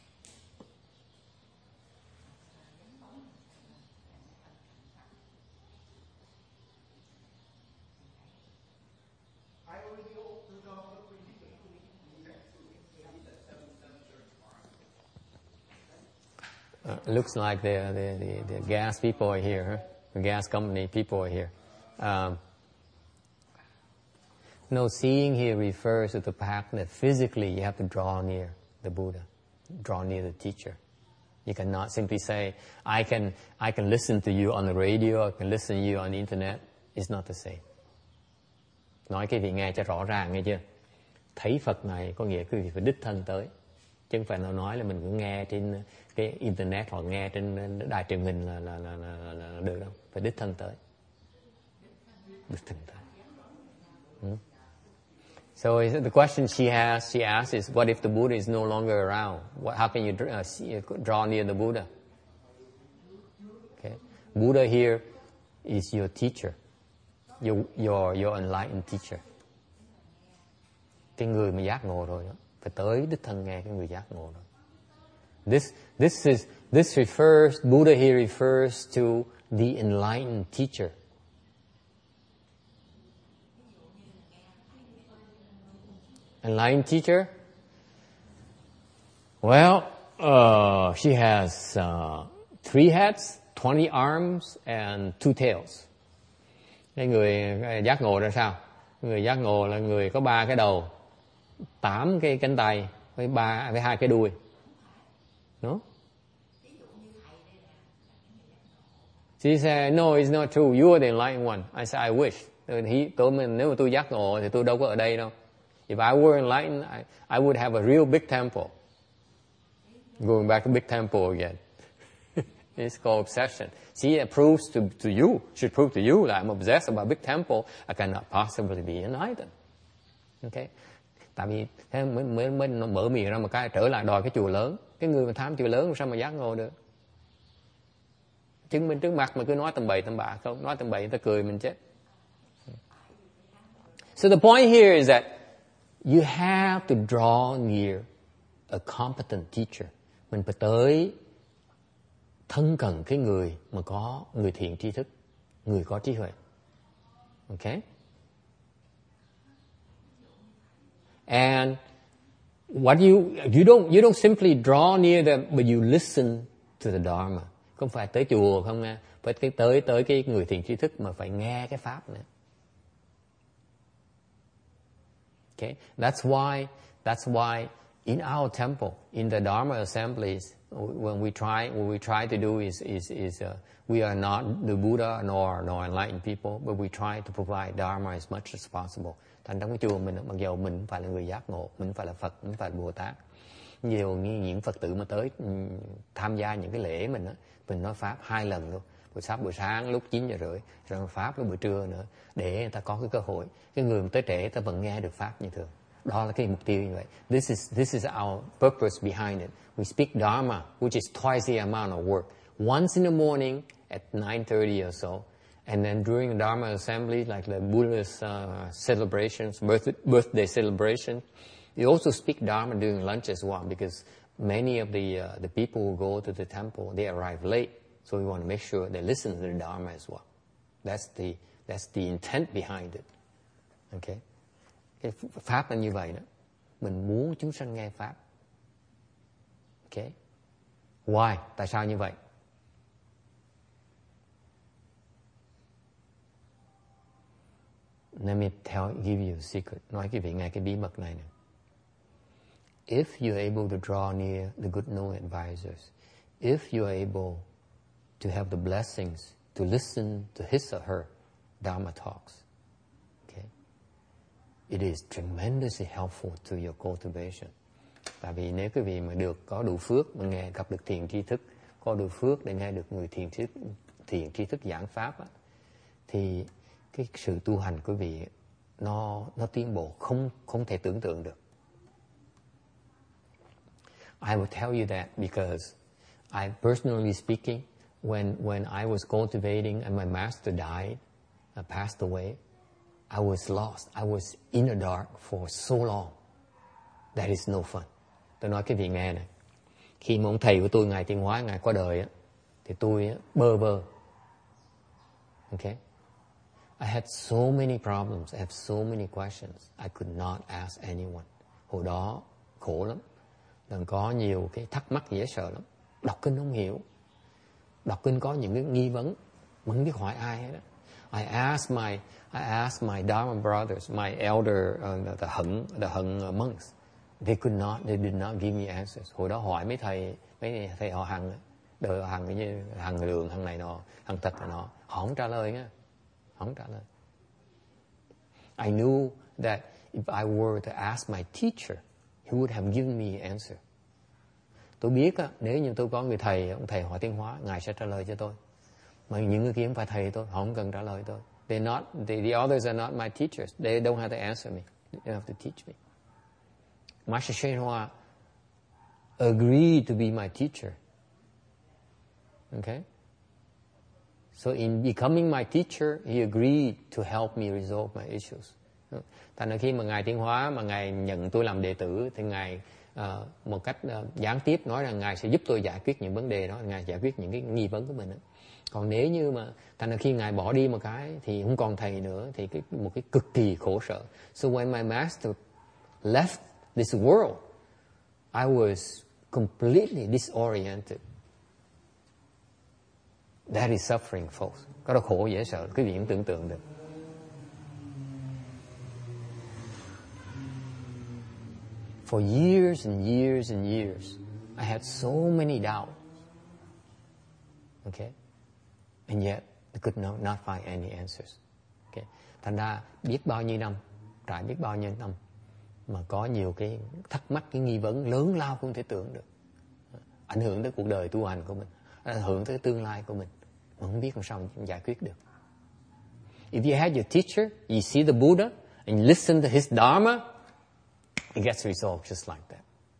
S1: Looks like the gas people are here, huh? The gas company people are here. No, seeing here refers to the fact that physically you have to draw near the Buddha, draw near the teacher. You cannot simply say, I can listen to you on the radio, I can listen to you on the internet. It's not the same. Nói cái vị nghe cho rõ ràng, nghe chưa? Thấy Phật này có nghĩa quý vị phải đích thân tới. Chứ không phải nào nói là mình cứ nghe trên cái internet hoặc nghe trên đài truyền hình là được đâu. Phải đích thân tới. Đích thân tới. So the question she asks is, what if the Buddha is no longer around? How can you draw near the Buddha? Okay. Buddha here is your teacher, your enlightened teacher. Cái người mà giác ngộ rồi đó, phải tới đích thân nghe cái người giác ngộ rồi. Buddha here refers to the enlightened teacher. Enlightened teacher? Well, she has 3 heads, 20 arms, and 2 tails. Cái người giác ngộ ra sao? Người giác ngộ là người có 3 cái đầu, 8 cái cánh tay với 2 cái đuôi. No? She said, no, it's not true. You are the enlightened one. I said, I wish. Nếu mà tôi giác ngộ thì tôi đâu có ở đây đâu. If I were enlightened, I would have a real big temple. Going back to big temple again. It's called obsession. See, it proves to you, should prove to you that I'm obsessed about big temple. I cannot possibly be enlightened. Okay? Tại vì mới mở miệng ra một cái trở lại đòi cái chùa lớn. Cái người mà tham chùa lớn sao mà giác ngộ được? Chứng minh trước mặt mà cứ nói tầm bậy tầm bạ không, nói tầm bậy người ta cười mình chết. So the point here is that you have to draw near a competent teacher. Mình phải tới thân cận cái người mà có người thiện tri thức, người có trí huệ. Okay? And what you don't simply draw near them, but you listen to the Dharma. Không phải tới chùa không nghe, phải tới cái người thiện tri thức mà phải nghe cái pháp nữa. Okay? That's why in our temple, in the Dharma assemblies, what we try to do is we are not the Buddha nor enlightened people, but we try to provide Dharma as much as possible. Thành trong cái chùa mình, mặc dù mình không phải là người giác ngộ, mình không phải là Phật, mình không phải là Bồ Tát, nhiều những Phật tử mà tới tham gia những cái lễ mình á, mình nói pháp 2 lần luôn, buổi sáng lúc 9:30, rồi pháp lúc buổi trưa nữa, để người ta có cái cơ hội, cái người mà tới trễ ta vẫn nghe được pháp như thường. Đó là cái mục tiêu như vậy. This is our purpose behind it. We speak Dharma, which is twice the amount of work. Once in the morning at 9:30 or so, and then during the Dharma assembly, like the Buddha's celebrations, birthday celebrations, you also speak Dharma during lunch as well, because many of the people who go to the temple, they arrive late, so we want to make sure they listen to the Dharma as well. That's the intent behind it. Okay? Cái pháp là như vậy đó. Mình muốn chúng sanh nghe pháp. Okay? Why? Tại sao như vậy? Let me give you a secret. Nói quý vị nghe cái bí mật này nè. If you're able to draw near the good known advisors, if you're able to have the blessings to listen to his or her Dharma talks, okay, it is tremendously helpful to your cultivation. Tại vì nếu quý vị mà có đủ phước mà gặp được thiền tri thức, có đủ phước để nghe được người thiền tri thức giảng pháp á, thì cái sự tu hành của quý vị nó tiến bộ không thể tưởng tượng được. I will tell you that because personally speaking, when I was cultivating and my master died, passed away, I was lost. I was in the dark for so long. That is no fun. Tôi nói cái vị nghe này. Khi mà ông thầy của tôi, Ngài Tiến Hóa, Ngài qua đời á, thì tôi á, bơ vơ. Okay? I had so many problems. I have so many questions. I could not ask anyone. Hồi đó khổ lắm. Còn có nhiều cái thắc mắc dễ sợ lắm. Đọc kinh không hiểu. Đọc kinh có những cái nghi vấn mà không biết hỏi ai hết. I asked my Dharma brothers, my elder, the Hận monks. They did not give me answers. Hồi đó hỏi mấy thầy họ Hằng, đời họ Hằng như Hằng Đường, Hằng này nọ, Hằng Tật này nọ, họ không trả lời nha, không trả lời. I knew that if I were to ask my teacher, he would have given me an answer. Tôi biết á, nếu như tôi có người thầy, ông thầy hỏi Tiến Hóa, Ngài sẽ trả lời cho tôi. Mà những người kia không phải thầy tôi, họ không cần trả lời tôi. The others are not my teachers. They don't have to answer me. They don't have to teach me. Master Hsuan Hua agreed to be my teacher. Okay? So in becoming my teacher, he agreed to help me resolve my issues. Thành ra khi mà Ngài Tiến Hóa mà Ngài nhận tôi làm đệ tử thì Ngài một cách gián tiếp nói rằng Ngài sẽ giúp tôi giải quyết những vấn đề đó, Ngài giải quyết những cái nghi vấn của mình đó. Còn nếu như mà thành ra khi Ngài bỏ đi một cái thì không còn thầy nữa thì một cái cực kỳ khổ sở. So when my master left this world, I was completely disoriented. That is suffering, folks. Cái đó khổ dễ sợ, quý vị cũng tưởng tượng được. For years and years and years, I had so many doubts. Okay? And yet, I could not find any answers. Okay? Thành ra, biết bao nhiêu năm, trải biết bao nhiêu năm, mà có nhiều cái thắc mắc, cái nghi vấn lớn lao không thể tưởng được. Ảnh hưởng tới cuộc đời tu hành của mình, ảnh hưởng tới tương lai của mình, mà không biết làm sao mình giải quyết được. If you had your teacher, you see the Buddha, and you listen to his Dharma, it gets resolved just like that.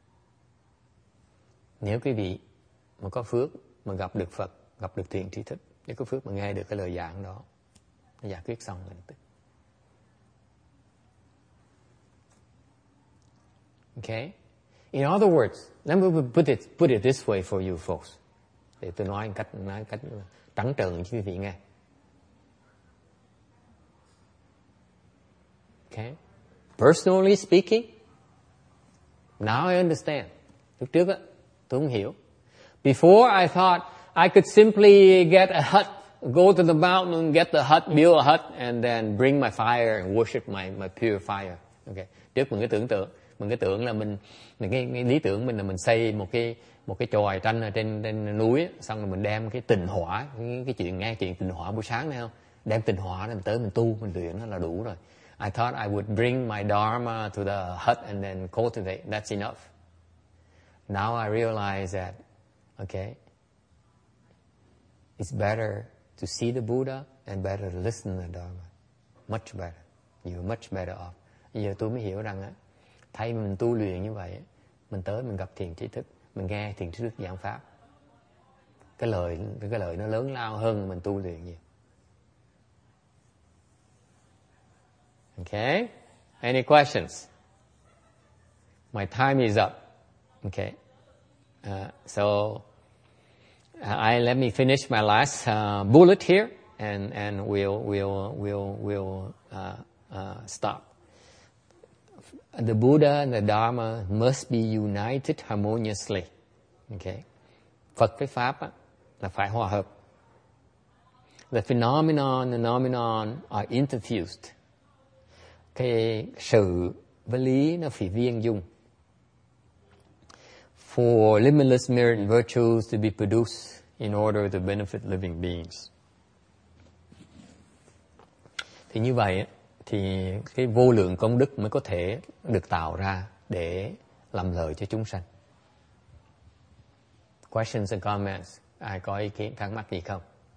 S1: Nếu quý vị mà có phước, mà gặp được Phật, gặp được thiện tri thức, nếu có phước mà nghe được cái lời giảng đó, nó giải quyết xong rồi. Okay? In other words, let me put it this way for you folks. Để tôi nói cách trắng trợn cho quý vị nghe. Okay? Personally speaking, now I understand. Lúc trước á, tôi không hiểu. Before I thought I could simply get a hut, go to the mountain, get the hut, build a hut, and then bring my fire and worship my pure fire. Okay. Trước mình cái tưởng là cái lý tưởng mình là mình xây một cái chòi tranh ở trên núi, xong rồi mình đem cái tình hỏa, cái chuyện nghe chuyện tình hỏa buổi sáng này không, đem tình hỏa để mình tới mình tu, mình luyện nó là đủ rồi. I thought I would bring my Dharma to the hut and then cultivate. That's enough. Now I realize that, okay, it's better to see the Buddha and better to listen to the Dharma. Much better. You're much better off. Giờ tôi mới hiểu rằng á, thay mình tu luyện như vậy, mình tới mình gặp thiền tri thức, mình nghe thiền tri thức giảng pháp. Cái lời nó lớn lao hơn mình tu luyện nhiều. Okay? Any questions? My time is up. Okay. So let me finish my last bullet here, and we'll stop. The Buddha and the Dharma must be united harmoniously. Okay. Phật với Pháp á, là phải hòa hợp. The phenomenon and phenomenon are interfused. cái sự với lý nó phải viên dung. For limitless merit and virtues to be produced in order to benefit living beings. Thì như vậy thì cái vô lượng công đức mới có thể được tạo ra để làm lợi cho chúng sanh. Questions and comments? Ai có ý kiến thắc mắc gì không?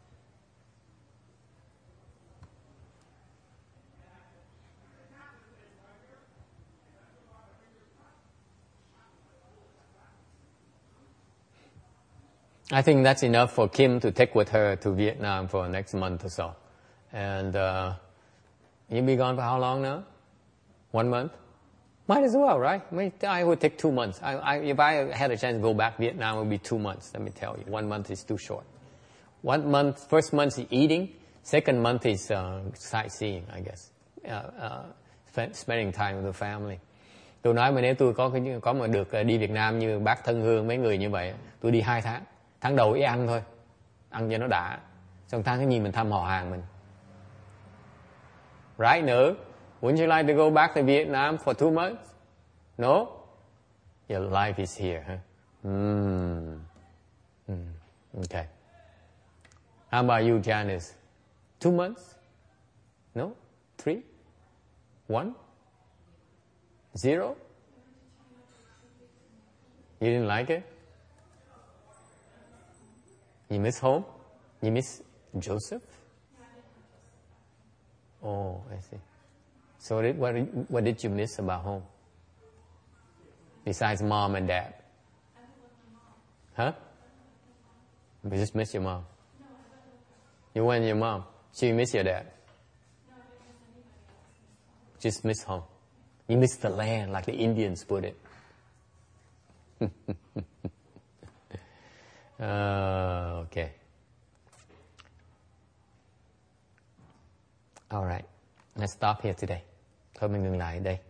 S1: I think that's enough for Kim to take with her to Vietnam for the next month or so. And you'll be gone for how long now? 1 month? Might as well, right? I would take 2 months. If I had a chance to go back, Vietnam would be 2 months, let me tell you. 1 month is too short. 1 month, first month is eating. Second month is sightseeing, I guess. Spending time with the family. Tôi nói mà nếu tôi có mà được đi Việt Nam như bác Thân Hương, mấy người như vậy, tôi đi 2 tháng. Tháng đầu ý ăn thôi, ăn cho nó đã. Xong tháng thứ nhì mình thăm họ hàng mình. Right, nữ? Wouldn't you like to go back to Vietnam for 2 months? No? Your life is here, huh? Okay. How about you, Janice? 2 months? No? 3? 1? 0? You didn't like it? You miss home? You miss Joseph? Oh, I see. So what did you miss about home? Besides mom and dad? Huh? You just miss your mom? You went with your mom? So you miss your dad? Just miss home. You miss the land, like the Indians put it. Okay. All right. Let's stop here today. Thôi mình ngừng lại đây.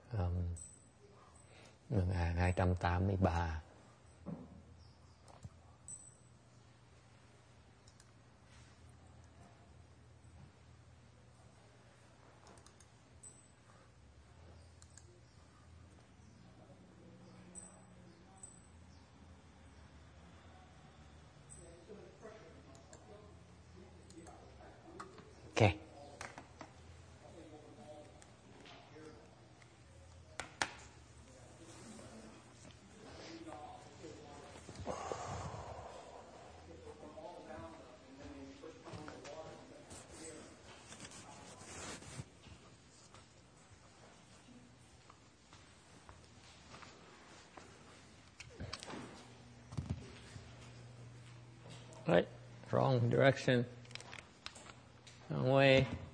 S1: Ngừng 283. Okay. Right, wrong direction, wrong way.